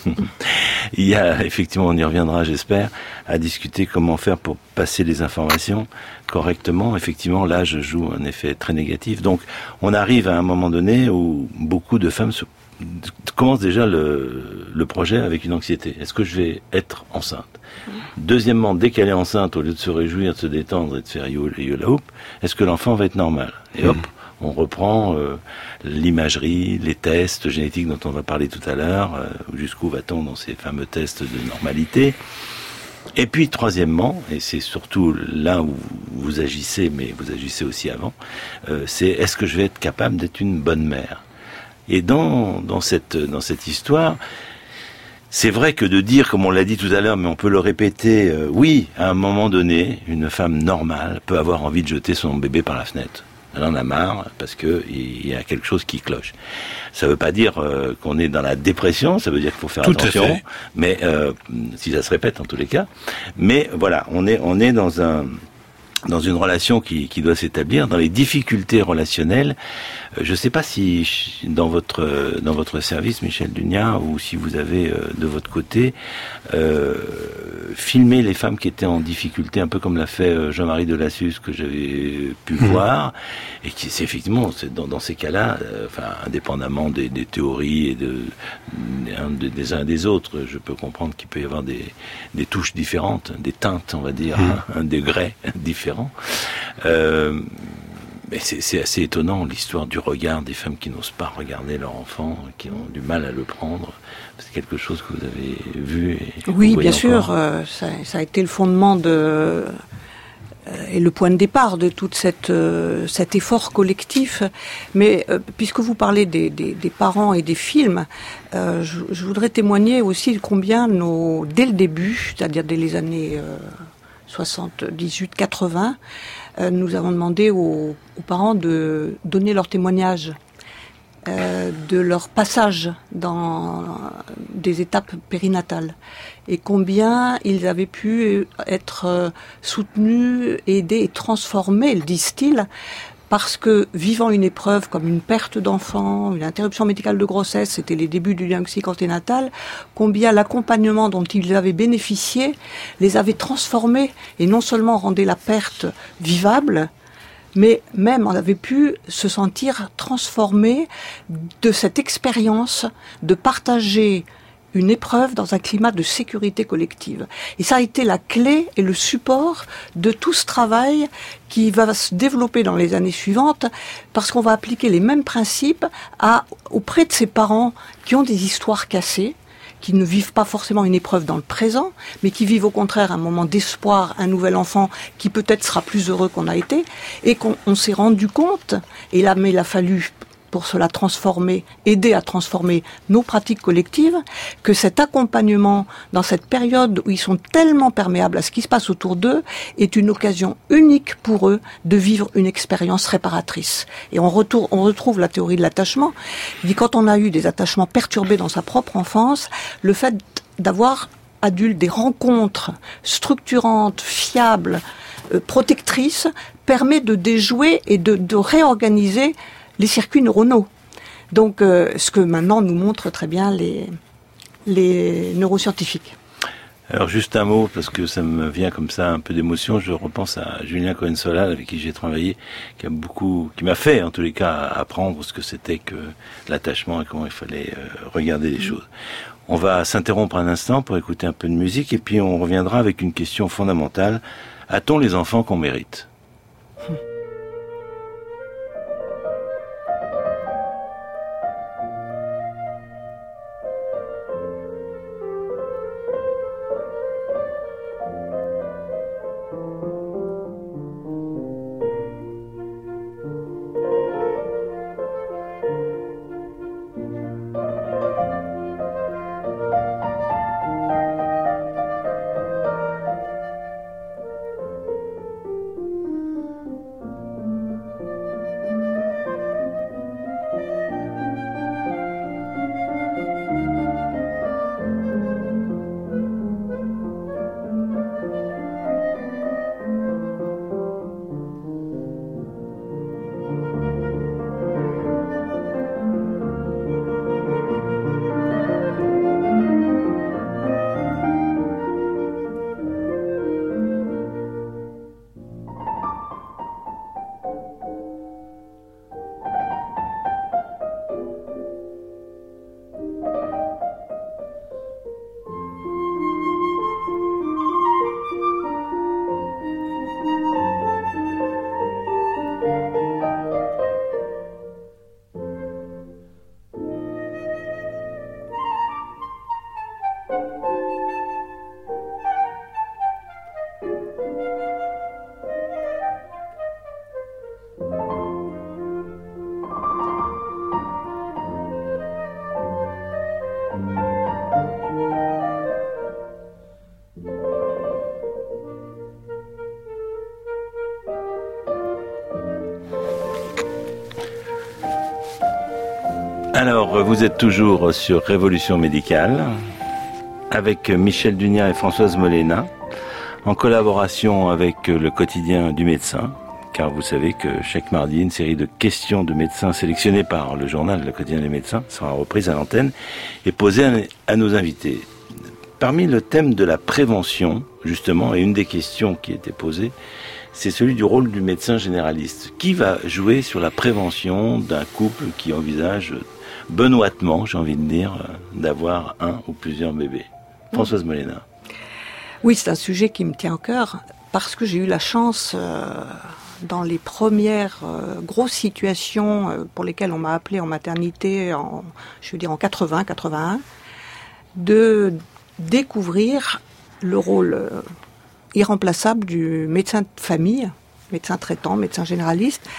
Il y a, effectivement, on y reviendra, j'espère, à discuter comment faire pour passer les informations correctement. Effectivement, l'âge joue un effet très négatif. Donc, on arrive à un moment donné où beaucoup de femmes commencent déjà le projet avec une anxiété. Est-ce que je vais être enceinte ? Deuxièmement, dès qu'elle est enceinte, au lieu de se réjouir, de se détendre et de faire yola hoop, est-ce que l'enfant va être normal ? Et hop, on reprend l'imagerie, les tests génétiques dont on va parler tout à l'heure. Jusqu'où va-t-on dans ces fameux tests de normalité ? Et puis, troisièmement, et c'est surtout là où vous agissez, mais vous agissez aussi avant, c'est est-ce que je vais être capable d'être une bonne mère ? Et dans cette histoire, c'est vrai que de dire, comme on l'a dit tout à l'heure, mais on peut le répéter, oui, à un moment donné, une femme normale peut avoir envie de jeter son bébé par la fenêtre. Elle en a marre parce que il y a quelque chose qui cloche. Ça veut pas dire qu'on est dans la dépression, ça veut dire qu'il faut faire tout attention. Mais si ça se répète en tous les cas, mais voilà, on est dans dans une relation qui doit s'établir, dans les difficultés relationnelles. Je ne sais pas si dans votre service, Michel Dunia, ou si vous avez de votre côté filmé les femmes qui étaient en difficulté, un peu comme l'a fait Jean-Marie Delassus, que j'avais pu voir, et qui c'est effectivement dans ces cas-là, indépendamment des théories et des uns et des autres, je peux comprendre qu'il peut y avoir des touches différentes, des teintes, on va dire, un degré différent. Mais c'est assez étonnant, l'histoire du regard des femmes qui n'osent pas regarder leur enfant, qui ont du mal à le prendre. C'est quelque chose que vous avez vu oui, bien sûr. Ça a été le fondement et le point de départ de tout cet effort collectif. Mais puisque vous parlez des parents et des films, je voudrais témoigner aussi combien dès le début, c'est-à-dire dès les années 78-80, nous avons demandé aux parents de donner leur témoignage de leur passage dans des étapes périnatales et combien ils avaient pu être soutenus, aidés et transformés, disent-ils, parce que vivant une épreuve comme une perte d'enfant, une interruption médicale de grossesse, c'était les débuts du diagnostic anténatal, combien l'accompagnement dont ils avaient bénéficié les avait transformés et non seulement rendait la perte vivable, mais même on avait pu se sentir transformés de cette expérience de partager une épreuve dans un climat de sécurité collective. Et ça a été la clé et le support de tout ce travail qui va se développer dans les années suivantes, parce qu'on va appliquer les mêmes principes auprès de ces parents qui ont des histoires cassées, qui ne vivent pas forcément une épreuve dans le présent, mais qui vivent au contraire un moment d'espoir, un nouvel enfant qui peut-être sera plus heureux qu'on a été, et qu'on s'est rendu compte, et là, mais il a fallu pour cela aider à transformer nos pratiques collectives, que cet accompagnement dans cette période où ils sont tellement perméables à ce qui se passe autour d'eux est une occasion unique pour eux de vivre une expérience réparatrice. Et on retrouve la théorie de l'attachement. Il dit quand on a eu des attachements perturbés dans sa propre enfance, le fait d'avoir adulte des rencontres structurantes, fiables, protectrices, permet de déjouer et de réorganiser les circuits neuronaux. Donc, ce que maintenant nous montrent très bien les neuroscientifiques. Alors, juste un mot, parce que ça me vient comme ça un peu d'émotion. Je repense à Julien Cohen-Solal, avec qui j'ai travaillé, qui m'a fait, en tous les cas, apprendre ce que c'était que l'attachement et comment il fallait regarder les choses. On va s'interrompre un instant pour écouter un peu de musique, et puis on reviendra avec une question fondamentale. A-t-on les enfants qu'on mérite ? Alors, vous êtes toujours sur Révolution Médicale avec Michel Dunia et Françoise Molena en collaboration avec le quotidien du médecin, car vous savez que chaque mardi, une série de questions de médecins sélectionnées par le journal Le Quotidien des médecins sera reprise à l'antenne et posée à nos invités. Parmi le thème de la prévention, justement, et une des questions qui était posée, c'est celui du rôle du médecin généraliste. Qui va jouer sur la prévention d'un couple qui envisage benoîtement, j'ai envie de dire, d'avoir un ou plusieurs bébés? Françoise Molena. Oui, c'est un sujet qui me tient au cœur, parce que j'ai eu la chance, dans les premières grosses situations pour lesquelles on m'a appelé en maternité, en 80-81, de découvrir le rôle irremplaçable du médecin de famille, médecin traitant, médecin généraliste,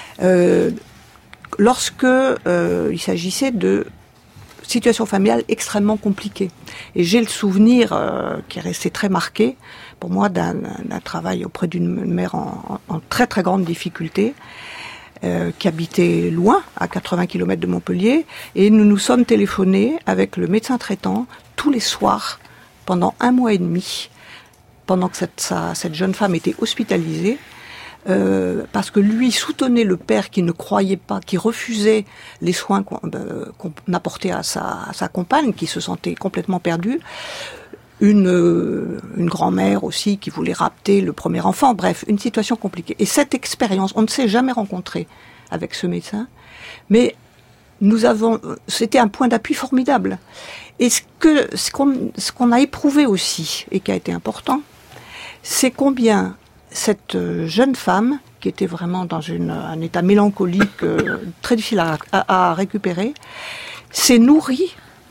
lorsque il s'agissait de situations familiales extrêmement compliquées. Et j'ai le souvenir qui est resté très marqué pour moi d'un travail auprès d'une mère en très très grande difficulté, qui habitait loin, à 80 km de Montpellier, et nous nous sommes téléphonés avec le médecin traitant tous les soirs pendant 1 mois et demi, pendant que cette jeune femme était hospitalisée, parce que lui soutenait le père qui ne croyait pas, qui refusait les soins qu'on apportait à sa compagne, qui se sentait complètement perdue, une grand-mère aussi qui voulait rapter le premier enfant, bref, une situation compliquée. Et cette expérience, on ne s'est jamais rencontré avec ce médecin, mais c'était un point d'appui formidable. Et ce qu'on a éprouvé aussi, et qui a été important, c'est combien cette jeune femme, qui était vraiment dans un état mélancolique très difficile à récupérer, s'est nourrie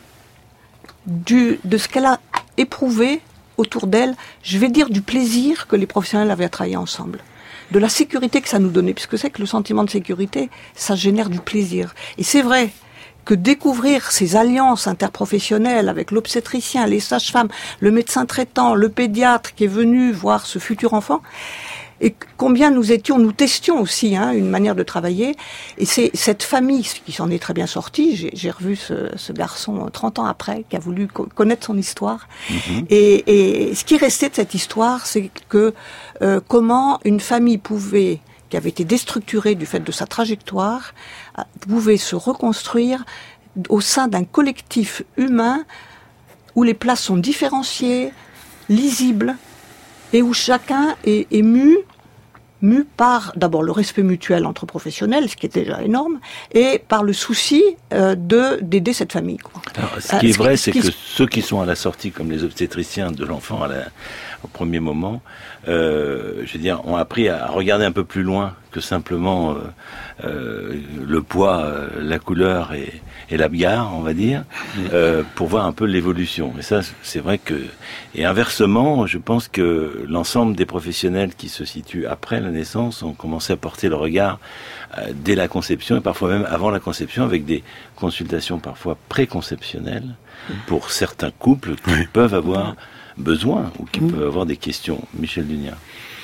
de ce qu'elle a éprouvé autour d'elle, je vais dire du plaisir que les professionnels avaient à travailler ensemble, de la sécurité que ça nous donnait, puisque c'est que le sentiment de sécurité, ça génère du plaisir. Et c'est vrai que découvrir ces alliances interprofessionnelles avec l'obstétricien, les sages-femmes, le médecin traitant, le pédiatre qui est venu voir ce futur enfant, et combien nous testions aussi une manière de travailler. Et c'est cette famille qui s'en est très bien sortie. J'ai revu ce garçon 30 ans après, qui a voulu connaître son histoire. Mm-hmm. Et ce qui est resté de cette histoire, c'est que comment une famille qui avait été déstructurée du fait de sa trajectoire, pouvait se reconstruire au sein d'un collectif humain où les places sont différenciées, lisibles, et où chacun est mu par d'abord le respect mutuel entre professionnels, ce qui est déjà énorme, et par le souci d'aider cette famille. Alors, ce qui est vrai, c'est que ceux qui sont à la sortie, comme les obstétriciens de l'enfant au premier moment, ont appris à regarder un peu plus loin que simplement le poids, la couleur et la bagarre, on va dire, pour voir un peu l'évolution. Et ça, c'est vrai que... Et inversement, je pense que l'ensemble des professionnels qui se situent après la naissance ont commencé à porter le regard dès la conception, et parfois même avant la conception, avec des consultations parfois préconceptionnelles pour certains couples qui peuvent avoir besoin ou qui peuvent avoir des questions. Michel Dunia.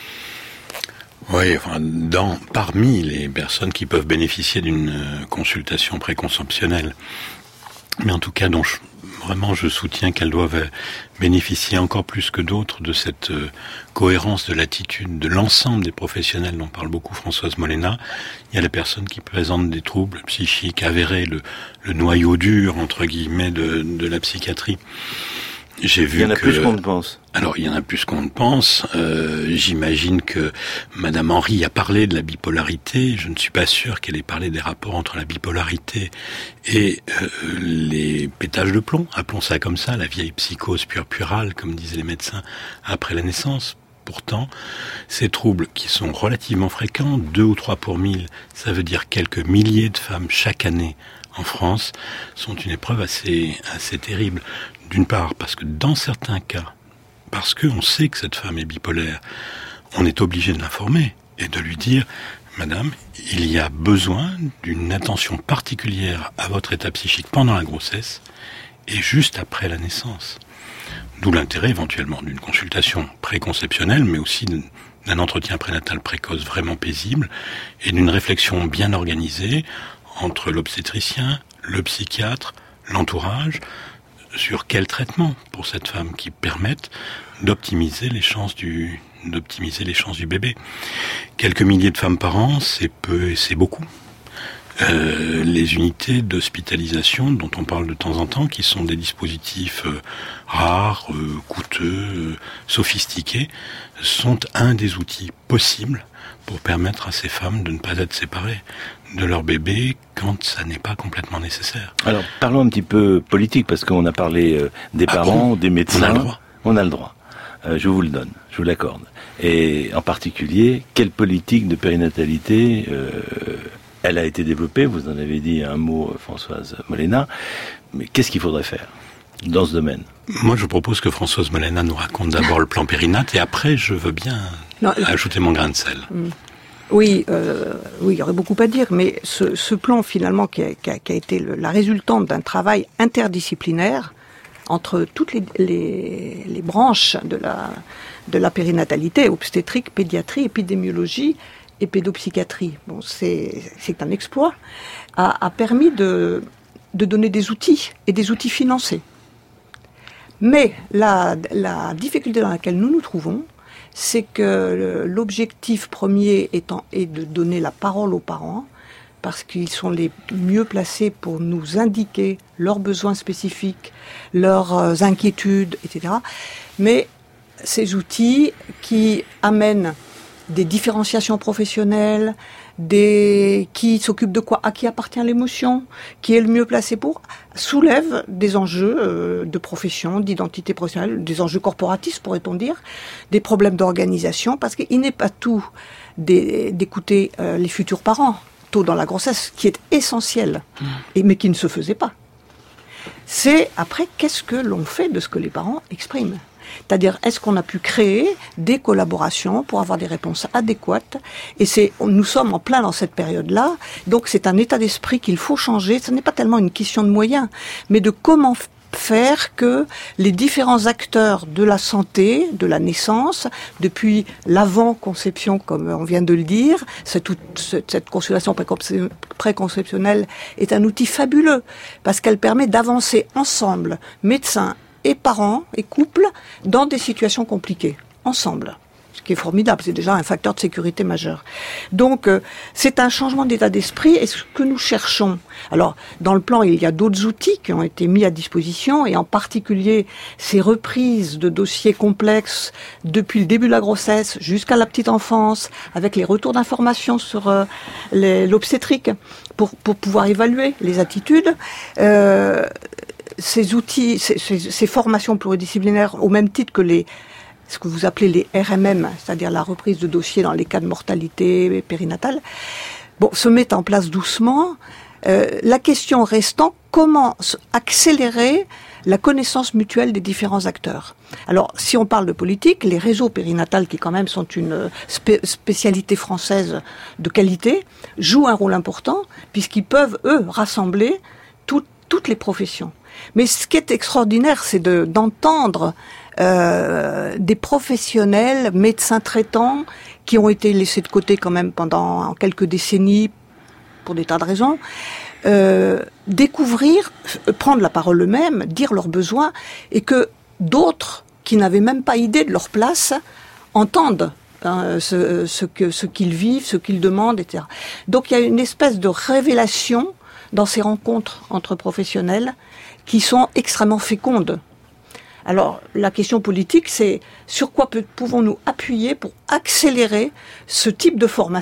Oui, parmi les personnes qui peuvent bénéficier d'une consultation préconceptionnelle, mais en tout cas dont je soutiens qu'elles doivent bénéficier encore plus que d'autres de cette cohérence de l'attitude de l'ensemble des professionnels dont parle beaucoup Françoise Molena. Il y a les personnes qui présentent des troubles psychiques avérés, le noyau dur, entre guillemets, de la psychiatrie. J'ai vu il y en a plus qu'on ne pense. Alors, il y en a plus qu'on ne pense. J'imagine que Madame Henry a parlé de la bipolarité. Je ne suis pas sûr qu'elle ait parlé des rapports entre la bipolarité et les pétages de plomb. Appelons ça comme ça, la vieille psychose puerpérale, comme disaient les médecins après la naissance. Pourtant, ces troubles qui sont relativement fréquents, 2 ou 3 pour 1000, ça veut dire quelques milliers de femmes chaque année en France, sont une épreuve assez terrible. D'une part, parce que dans certains cas, parce qu'on sait que cette femme est bipolaire, on est obligé de l'informer et de lui dire « Madame, il y a besoin d'une attention particulière à votre état psychique pendant la grossesse et juste après la naissance. » D'où l'intérêt éventuellement d'une consultation préconceptionnelle, mais aussi d'un entretien prénatal précoce vraiment paisible et d'une réflexion bien organisée entre l'obstétricien, le psychiatre, l'entourage, sur quel traitement pour cette femme qui permettent d'optimiser les chances du bébé. Quelques milliers de femmes par an, c'est peu et c'est beaucoup. Les unités d'hospitalisation dont on parle de temps en temps, qui sont des dispositifs rares, coûteux, sophistiqués, sont un des outils possibles pour permettre à ces femmes de ne pas être séparées de leur bébé quand ça n'est pas complètement nécessaire. Alors, parlons un petit peu politique, parce qu'on a parlé des parents, des médecins. On a le droit. On a le droit. Je vous le donne, je vous l'accorde. Et en particulier, quelle politique de périnatalité elle a été développée, vous en avez dit un mot, Françoise Molena, mais qu'est-ce qu'il faudrait faire dans ce domaine? Moi, je propose que Françoise Molena nous raconte d'abord le plan périnat, et après, je veux bien ajouter mon grain de sel. Oui, il y aurait beaucoup à dire, mais ce plan, finalement, qui a été la résultante d'un travail interdisciplinaire entre toutes les branches de la périnatalité, obstétrique, pédiatrie, épidémiologie et pédopsychiatrie. Bon, c'est un exploit, a permis de donner des outils, et des outils financés. Mais la difficulté dans laquelle nous nous trouvons, c'est que l'objectif premier est de donner la parole aux parents, parce qu'ils sont les mieux placés pour nous indiquer leurs besoins spécifiques, leurs inquiétudes, etc. Mais ces outils qui amènent des différenciations professionnelles, qui s'occupent de quoi, à qui appartient l'émotion, qui est le mieux placé pour, soulèvent des enjeux de profession, d'identité professionnelle, des enjeux corporatistes, pourrait-on dire, des problèmes d'organisation, parce qu'il n'est pas tout d'écouter les futurs parents, tôt dans la grossesse, qui est essentiel, mais qui ne se faisait pas. C'est après, qu'est-ce que l'on fait de ce que les parents expriment ? C'est-à-dire, est-ce qu'on a pu créer des collaborations pour avoir des réponses adéquates ? Et nous sommes en plein dans cette période-là, donc c'est un état d'esprit qu'il faut changer. Ce n'est pas tellement une question de moyens, mais de comment faire que les différents acteurs de la santé, de la naissance, depuis l'avant-conception, comme on vient de le dire, cette consultation préconceptionnelle est un outil fabuleux, parce qu'elle permet d'avancer ensemble, médecins et parents et couples, dans des situations compliquées, ensemble. Ce qui est formidable, c'est déjà un facteur de sécurité majeur. Donc, c'est un changement d'état d'esprit, et ce que nous cherchons. Alors, dans le plan, il y a d'autres outils qui ont été mis à disposition, et en particulier, ces reprises de dossiers complexes depuis le début de la grossesse jusqu'à la petite enfance, avec les retours d'informations sur l'obstétrique, pour pouvoir évaluer les attitudes. Ces outils, ces formations pluridisciplinaires, au même titre que ce que vous appelez les RMM, c'est-à-dire la reprise de dossiers dans les cas de mortalité périnatale, se mettent en place doucement. La question restant, comment accélérer la connaissance mutuelle des différents acteurs. Alors, si on parle de politique, les réseaux périnatales, qui quand même sont une spécialité française de qualité, jouent un rôle important, puisqu'ils peuvent, eux, rassembler toutes les professions. Mais ce qui est extraordinaire, c'est d'entendre des professionnels, médecins traitants, qui ont été laissés de côté quand même pendant quelques décennies, pour des tas de raisons, découvrir, prendre la parole eux-mêmes, dire leurs besoins, et que d'autres, qui n'avaient même pas idée de leur place, entendent ce qu'ils vivent, ce qu'ils demandent, etc. Donc il y a une espèce de révélation dans ces rencontres entre professionnels qui sont extrêmement fécondes. Alors, la question politique, c'est sur quoi pouvons-nous appuyer pour accélérer ce type de formation ?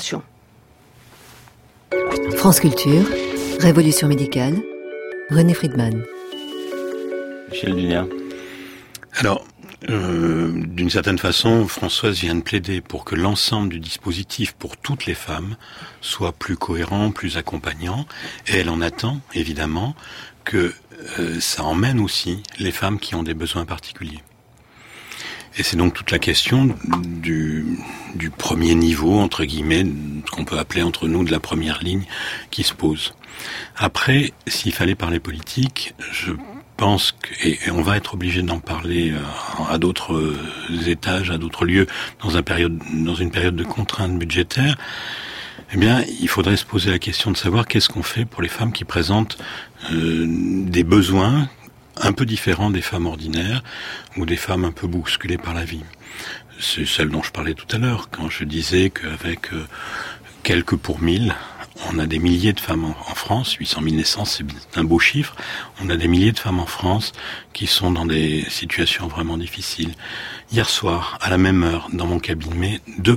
France Culture, Révolution médicale, René Friedman. Michel Dunia. Alors, d'une certaine façon, Françoise vient de plaider pour que l'ensemble du dispositif pour toutes les femmes soit plus cohérent, plus accompagnant, et elle en attend, évidemment, que ça emmène aussi les femmes qui ont des besoins particuliers. Et c'est donc toute la question du premier niveau, entre guillemets, ce qu'on peut appeler entre nous de la première ligne, qui se pose. Après, s'il fallait parler politique, je pense que, et on va être obligé d'en parler à d'autres étages, à d'autres lieux, dans une période de contraintes budgétaires, eh bien, il faudrait se poser la question de savoir qu'est-ce qu'on fait pour les femmes qui présentent des besoins un peu différent des femmes ordinaires ou des femmes un peu bousculées par la vie. C'est celle dont je parlais tout à l'heure, quand je disais qu'avec quelques pour 1000, on a des milliers de femmes en France, 800 000 naissances, c'est un beau chiffre. On a des milliers de femmes en France qui sont dans des situations vraiment difficiles. Hier soir, à la même heure, dans mon cabinet, deux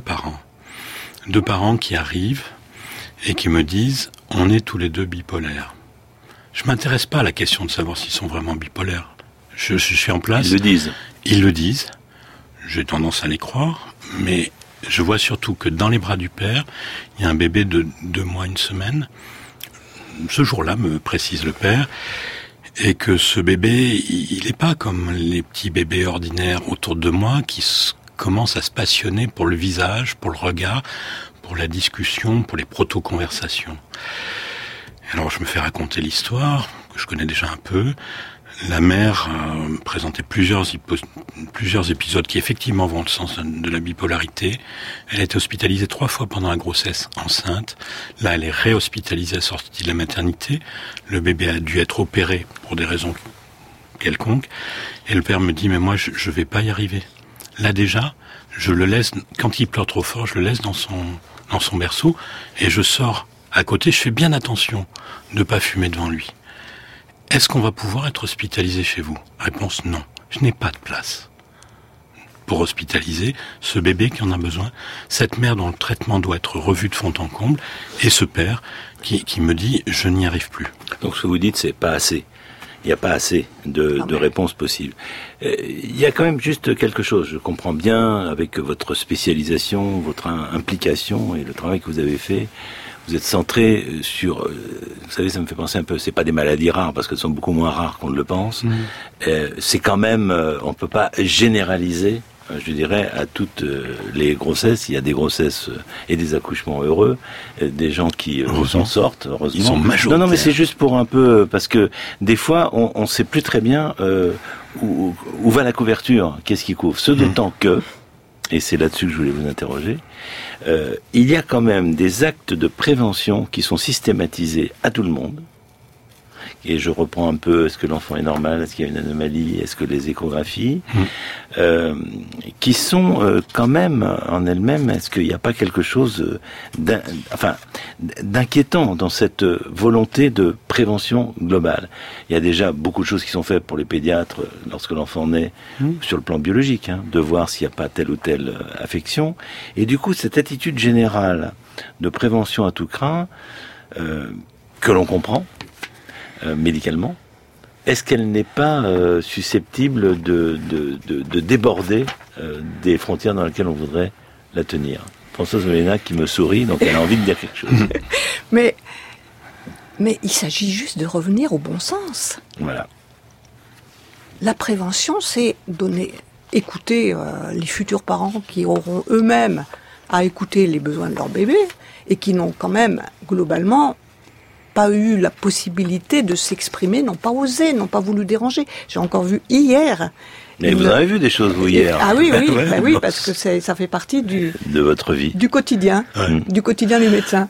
parents qui arrivent et qui me disent « on est tous les deux bipolaires ». Je m'intéresse pas à la question de savoir s'ils sont vraiment bipolaires. Je suis en place. Ils le disent. J'ai tendance à les croire, mais je vois surtout que dans les bras du père, il y a un bébé de 2 mois, 1 semaine. Ce jour-là, me précise le père, et que ce bébé, il n'est pas comme les petits bébés ordinaires autour de moi qui commencent à se passionner pour le visage, pour le regard, pour la discussion, pour les proto-conversations. Alors je me fais raconter l'histoire, que je connais déjà un peu. La mère présentait plusieurs épisodes qui effectivement vont dans le sens de la bipolarité. Elle a été hospitalisée 3 fois pendant la grossesse, enceinte. Là, elle est réhospitalisée à la sortie de la maternité. Le bébé a dû être opéré pour des raisons quelconques. Et le père me dit, mais moi, je vais pas y arriver. Là déjà, je le laisse, quand il pleure trop fort, je le laisse dans son berceau et je sors à côté. Je fais bien attention de pas fumer devant lui. Est-ce qu'on va pouvoir être hospitalisé chez vous ? Réponse non. Je n'ai pas de place pour hospitaliser ce bébé qui en a besoin, cette mère dont le traitement doit être revu de fond en comble, et ce père qui me dit « je n'y arrive plus ». Donc ce que vous dites, c'est pas assez. Il n'y a pas assez de réponses possibles. Il y a quand même juste quelque chose. Je comprends bien, avec votre spécialisation, votre implication et le travail que vous avez fait, vous êtes centré sur, vous savez, ça me fait penser un peu, c'est pas des maladies rares, parce qu'elles sont beaucoup moins rares qu'on ne le pense. C'est quand même, on peut pas généraliser, je dirais, à toutes les grossesses. Il y a des grossesses et des accouchements heureux, des gens qui s'en sortent, heureusement. Ils sont majoritaires. Non, mais c'est juste pour un peu, parce que des fois, on sait plus très bien où va la couverture, qu'est-ce qui couvre. Ce d'autant que, et c'est là-dessus que je voulais vous interroger, il y a quand même des actes de prévention qui sont systématisés à tout le monde. Et je reprends un peu, est-ce que l'enfant est normal, est-ce qu'il y a une anomalie, est-ce que les échographies, qui sont quand même en elles-mêmes, est-ce qu'il n'y a pas quelque chose d'inquiétant dans cette volonté de prévention globale ? Il y a déjà beaucoup de choses qui sont faites pour les pédiatres lorsque l'enfant naît, sur le plan biologique, de voir s'il n'y a pas telle ou telle affection. Et du coup, cette attitude générale de prévention à tout crin, que l'on comprend, médicalement, est-ce qu'elle n'est pas susceptible de déborder des frontières dans lesquelles on voudrait la tenir ? Françoise Moulinex qui me sourit, donc elle a envie de dire quelque chose. Mais il s'agit juste de revenir au bon sens. Voilà. La prévention, c'est écouter les futurs parents qui auront eux-mêmes à écouter les besoins de leur bébé et qui n'ont quand même, globalement, pas eu la possibilité de s'exprimer, n'ont pas osé, n'ont pas voulu déranger. J'ai encore vu hier. Mais vous avez vu des choses, vous, hier. Ah oui, oui, parce que ça fait partie de votre vie. Du quotidien, du quotidien du médecin.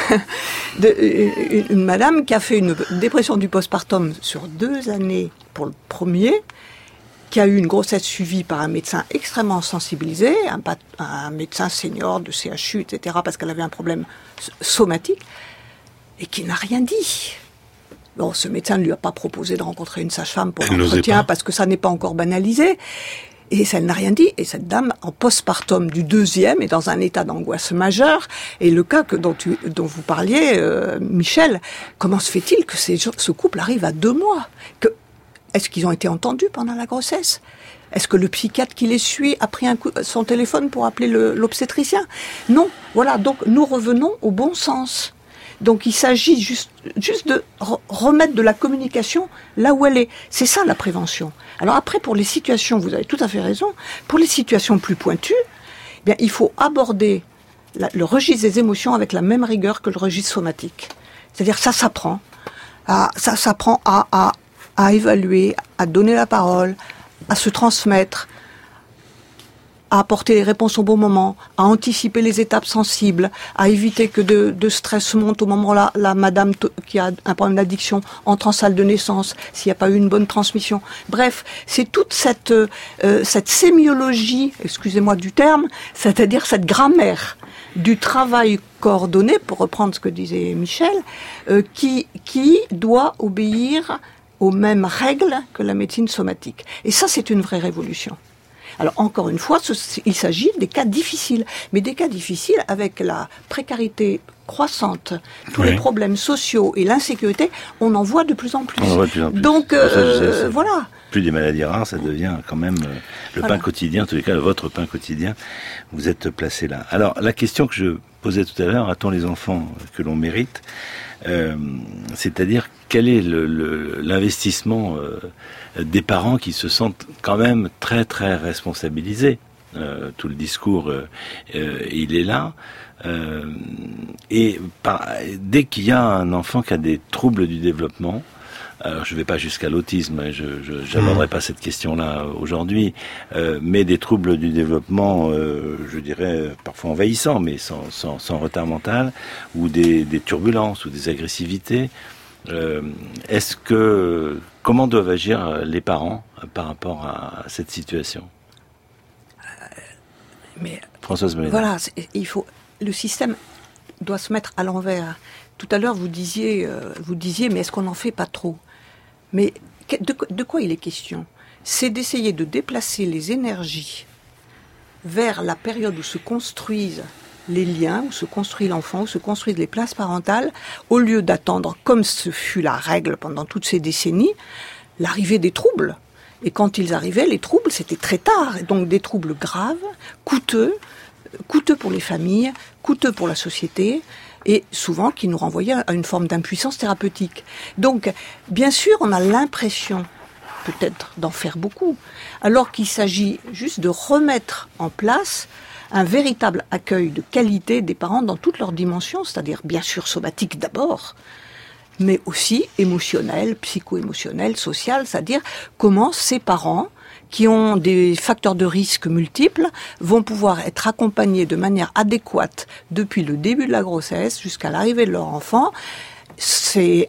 Une madame qui a fait une dépression du postpartum sur 2 années pour le premier, qui a eu une grossesse suivie par un médecin extrêmement sensibilisé, un médecin senior de CHU, etc., parce qu'elle avait un problème somatique, et qui n'a rien dit. Bon, ce médecin ne lui a pas proposé de rencontrer une sage-femme pour l'entretien parce que ça n'est pas encore banalisé. Et ça, elle n'a rien dit. Et cette dame, en postpartum du 2e, est dans un état d'angoisse majeure. Et le cas dont vous parliez, Michel, comment se fait-il que ce couple arrive à 2 mois ? Est-ce qu'ils ont été entendus pendant la grossesse ? Est-ce que le psychiatre qui les suit a pris son téléphone pour appeler l'obstétricien ? Non. Voilà, donc nous revenons au bon sens. Donc il s'agit juste de remettre de la communication là où elle est. C'est ça la prévention. Alors après, pour les situations, vous avez tout à fait raison, pour les situations plus pointues, eh bien, il faut aborder le registre des émotions avec la même rigueur que le registre somatique. C'est-à-dire ça s'apprend à évaluer, à donner la parole, à se transmettre, à apporter les réponses au bon moment, à anticiper les étapes sensibles, à éviter que de stress monte au moment où la madame qui a un problème d'addiction entre en salle de naissance, s'il n'y a pas eu une bonne transmission. Bref, c'est toute cette sémiologie, excusez-moi du terme, c'est-à-dire cette grammaire du travail coordonné, pour reprendre ce que disait Michel, qui doit obéir aux mêmes règles que la médecine somatique. Et ça, c'est une vraie révolution. Alors, encore une fois, il s'agit des cas difficiles, mais des cas difficiles avec la précarité croissante, tous les problèmes sociaux et l'insécurité, on en voit de plus en plus. On en voit de plus en plus. Donc, voilà. Plus des maladies rares, ça devient quand même le pain quotidien, en tous les cas, votre pain quotidien. Vous êtes placé là. Alors, la question que je posais tout à l'heure, a-t-on les enfants que l'on mérite ? C'est-à-dire, quel est l'investissement des parents qui se sentent quand même très très responsabilisés. Tout le discours, il est là. Dès qu'il y a un enfant qui a des troubles du développement, alors je ne vais pas jusqu'à l'autisme, je n'aborderai pas cette question-là aujourd'hui, mais des troubles du développement, je dirais parfois envahissants, mais sans retard mental, ou des turbulences, ou des agressivités. Comment doivent agir les parents par rapport à cette situation? Mais Françoise Molina. Voilà, le système doit se mettre à l'envers. Tout à l'heure, vous disiez, mais est-ce qu'on n'en fait pas trop? Mais de quoi il est question? C'est d'essayer de déplacer les énergies vers la période où se construisent les liens, où se construit l'enfant, où se construisent les places parentales, au lieu d'attendre, comme ce fut la règle pendant toutes ces décennies, l'arrivée des troubles. Et quand ils arrivaient, les troubles, c'était très tard. Et donc des troubles graves, coûteux pour les familles, coûteux pour la société, et souvent qui nous renvoyaient à une forme d'impuissance thérapeutique. Donc, bien sûr, on a l'impression, peut-être, d'en faire beaucoup, alors qu'il s'agit juste de remettre en place un véritable accueil de qualité des parents dans toutes leurs dimensions, c'est-à-dire bien sûr somatique d'abord, mais aussi émotionnel, psycho-émotionnel, social, c'est-à-dire comment ces parents qui ont des facteurs de risque multiples vont pouvoir être accompagnés de manière adéquate depuis le début de la grossesse jusqu'à l'arrivée de leur enfant. C'est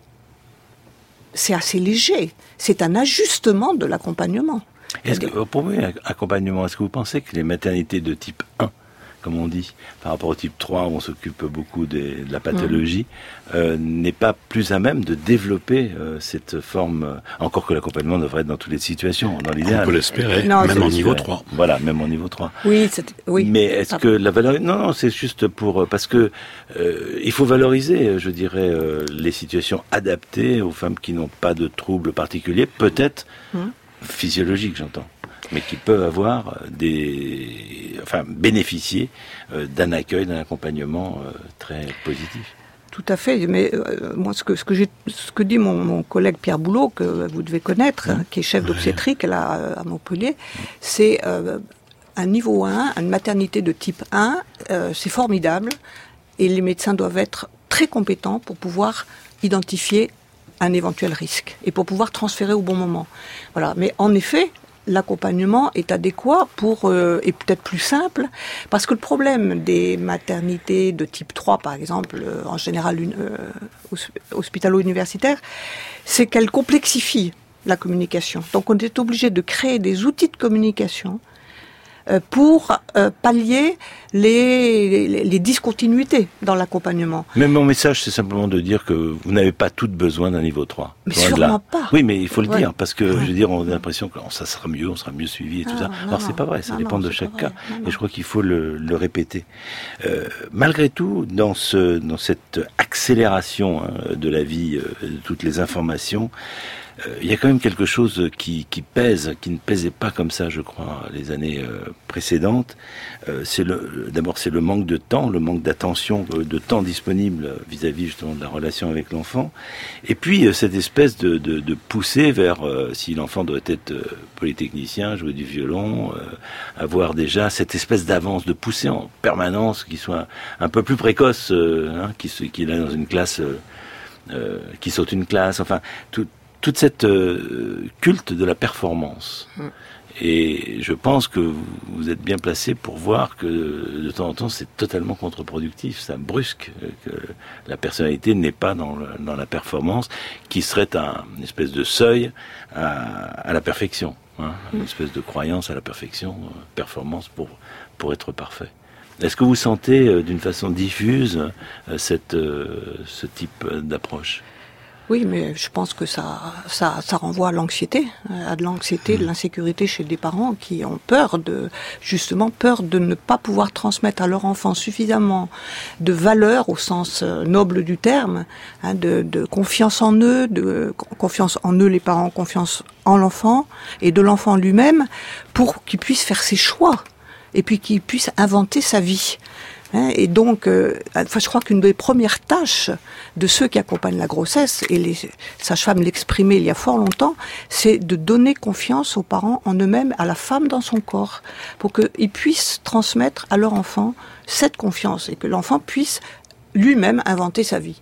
assez léger. C'est un ajustement de l'accompagnement. Pour vous, accompagnement, est-ce que vous pensez que les maternités de type 1, comme on dit, par rapport au type 3, où on s'occupe beaucoup de la pathologie, n'est pas plus à même de développer cette forme, encore que l'accompagnement devrait être dans toutes les situations, dans l'idéal. On peut l'espérer, même en niveau 3. Voilà, même en niveau 3. Oui. Mais est-ce que la valeur... Non, c'est juste parce que il faut valoriser, je dirais, les situations adaptées aux femmes qui n'ont pas de troubles particuliers, peut-être physiologiques, j'entends, mais qui peuvent avoir bénéficier d'un accueil, d'un accompagnement très positif. Tout à fait, mais moi ce que dit mon collègue Pierre Boulot, que vous devez connaître, qui est chef d'obstétrique là, à Montpellier, c'est un niveau 1, une maternité de type 1, c'est formidable, et les médecins doivent être très compétents pour pouvoir identifier un éventuel risque, et pour pouvoir transférer au bon moment. Voilà, mais en effet, l'accompagnement est adéquat et peut-être plus simple, parce que le problème des maternités de type 3, par exemple, en général hospitalo-universitaire, c'est qu'elles complexifient la communication. Donc on est obligé de créer des outils de communication pour pallier les discontinuités dans l'accompagnement. Mais mon message, c'est simplement de dire que vous n'avez pas toutes besoin d'un niveau 3. Mais sûrement pas. Oui, mais il faut le dire, parce que, je veux dire, on a l'impression que ça sera mieux, on sera mieux suivi et tout ça. Alors, c'est pas vrai, ça dépend de chaque cas. Et je crois qu'il faut le répéter. Malgré tout, dans cette accélération de la vie, de toutes les informations, il y a quand même quelque chose qui pèse, qui ne pesait pas comme ça, je crois, les années précédentes. D'abord, c'est le manque de temps, le manque d'attention, de temps disponible vis-à-vis justement de la relation avec l'enfant. Et puis, cette espèce de poussée vers, si l'enfant doit être polytechnicien, jouer du violon, avoir déjà cette espèce d'avance, de poussée en permanence, qui soit un peu plus précoce, qu'il est dans une classe, qui saute une classe, enfin, toute cette culte de la performance. Et je pense que vous êtes bien placé pour voir que de temps en temps c'est totalement contre-productif, ça brusque, que la personnalité n'est pas dans la performance, qui serait une espèce de seuil à la perfection, hein, une espèce de croyance à la perfection, performance pour être parfait. Est-ce que vous sentez d'une façon diffuse ce type d'approche ? Oui, mais je pense que ça renvoie à l'anxiété, de l'insécurité chez des parents qui ont peur de ne pas pouvoir transmettre à leur enfant suffisamment de valeurs au sens noble du terme, hein, de confiance en eux, les parents, confiance en l'enfant et de l'enfant lui-même pour qu'il puisse faire ses choix et puis qu'il puisse inventer sa vie. Et donc, je crois qu'une des premières tâches de ceux qui accompagnent la grossesse, et les sages-femmes l'exprimaient il y a fort longtemps, c'est de donner confiance aux parents en eux-mêmes, à la femme dans son corps, pour qu'ils puissent transmettre à leur enfant cette confiance et que l'enfant puisse lui-même inventer sa vie.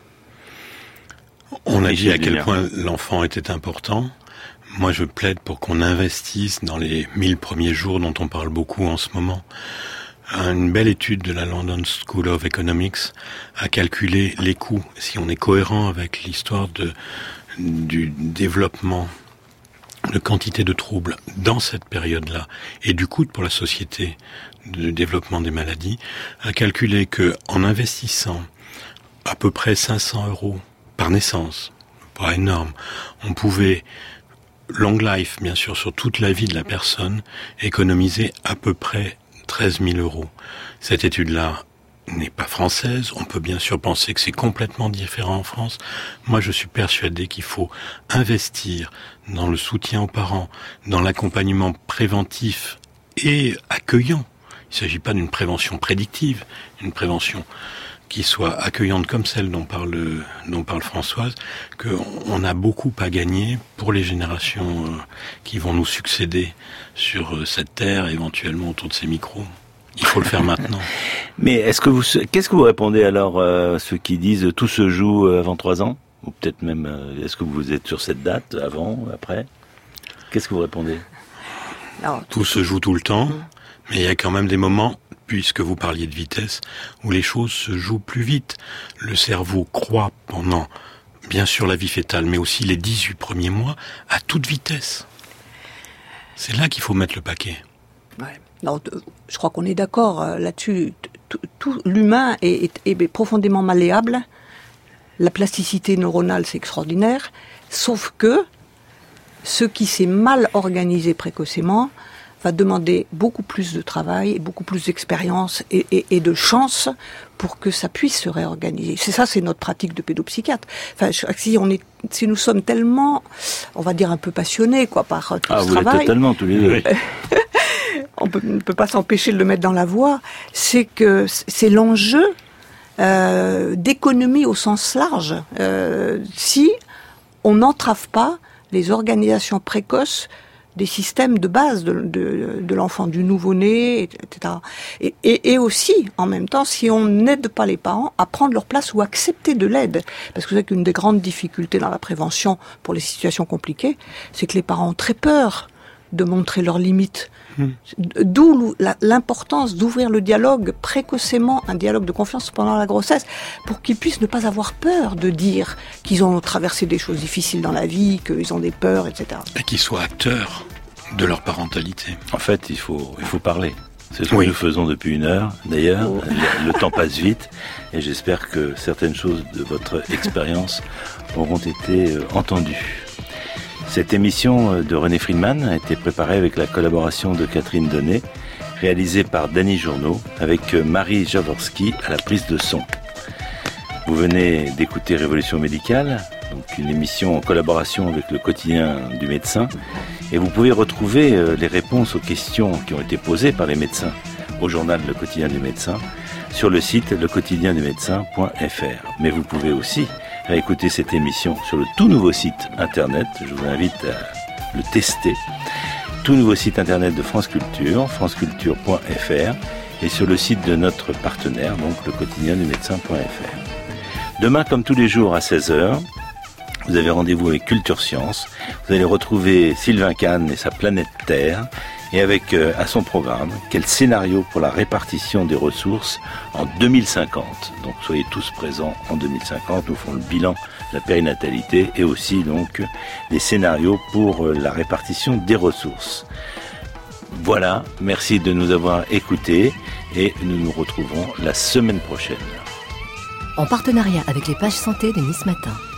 On a dit à quel point l'enfant était important. Moi, je plaide pour qu'on investisse dans les 1000 premiers jours dont on parle beaucoup en ce moment. Une belle étude de la London School of Economics a calculé les coûts, si on est cohérent avec l'histoire du développement de quantité de troubles dans cette période-là et du coût pour la société du développement des maladies, a calculé que en investissant à peu près 500 € par naissance, pas énorme, on pouvait, long life bien sûr, sur toute la vie de la personne, économiser à peu près 13 000 €. Cette étude-là n'est pas française. On peut bien sûr penser que c'est complètement différent en France. Moi, je suis persuadé qu'il faut investir dans le soutien aux parents, dans l'accompagnement préventif et accueillant. Il ne s'agit pas d'une prévention prédictive, une prévention qui soit accueillante comme celle dont parle Françoise, qu'on a beaucoup à gagner pour les générations qui vont nous succéder sur cette terre, éventuellement autour de ces micros. Il faut le faire maintenant. Mais qu'est-ce que vous répondez alors à ceux qui disent tout se joue avant 3 ans ? Ou peut-être même, est-ce que vous êtes sur cette date, avant, après ? Qu'est-ce que vous répondez ? Alors, tout se joue tout le temps, mais il y a quand même des moments, puisque vous parliez de vitesse, où les choses se jouent plus vite. Le cerveau croît pendant, bien sûr, la vie fœtale, mais aussi les 18 premiers mois, à toute vitesse. C'est là qu'il faut mettre le paquet. Ouais. Non, je crois qu'on est d'accord là-dessus. Tout l'humain est profondément malléable. La plasticité neuronale, c'est extraordinaire. Sauf que ce qui s'est mal organisé précocement va demander beaucoup plus de travail, beaucoup plus d'expérience et de chance pour que ça puisse se réorganiser. C'est notre pratique de pédopsychiatre. Enfin, si nous sommes tellement, on va dire un peu passionnés, par tout ce travail. Vous l'êtes totalement tous les deux. On ne peut pas s'empêcher de le mettre dans la voie. C'est que c'est l'enjeu d'économie au sens large. Si on n'entrave pas les organisations précoces des systèmes de base de l'enfant, du nouveau-né, etc. Et aussi, en même temps, si on n'aide pas les parents à prendre leur place ou accepter de l'aide. Parce que vous savez qu'une des grandes difficultés dans la prévention pour les situations compliquées, c'est que les parents ont très peur de montrer leurs limites. D'où l'importance d'ouvrir le dialogue précocement, un dialogue de confiance pendant la grossesse, pour qu'ils puissent ne pas avoir peur de dire qu'ils ont traversé des choses difficiles dans la vie, qu'ils ont des peurs, etc. Et qu'ils soient acteurs de leur parentalité. En fait, il faut parler. C'est ce que nous faisons depuis 1 heure. D'ailleurs, le temps passe vite et j'espère que certaines choses de votre expérience auront été entendues. Cette émission de René Friedman a été préparée avec la collaboration de Catherine Donnet, réalisée par Danny Journeau, avec Marie Jaworski à la prise de son. Vous venez d'écouter Révolution médicale, donc une émission en collaboration avec le quotidien du médecin, et vous pouvez retrouver les réponses aux questions qui ont été posées par les médecins au journal Le Quotidien du médecin sur le site lequotidiendumédecin.fr. Mais vous pouvez aussi à écouter cette émission sur le tout nouveau site internet. Je vous invite à le tester. Tout nouveau site internet de France Culture, franceculture.fr, et sur le site de notre partenaire, donc lequotidiendumédecin.fr. Demain, comme tous les jours à 16h, Vous avez rendez-vous avec Culture Science. Vous allez retrouver Sylvain Kahn et sa planète Terre. Et avec à son programme, quel scénario pour la répartition des ressources en 2050. Donc soyez tous présents en 2050. Nous ferons le bilan de la périnatalité et aussi donc des scénarios pour la répartition des ressources. Voilà, merci de nous avoir écoutés et nous nous retrouverons la semaine prochaine. En partenariat avec les pages santé de Nice Matin.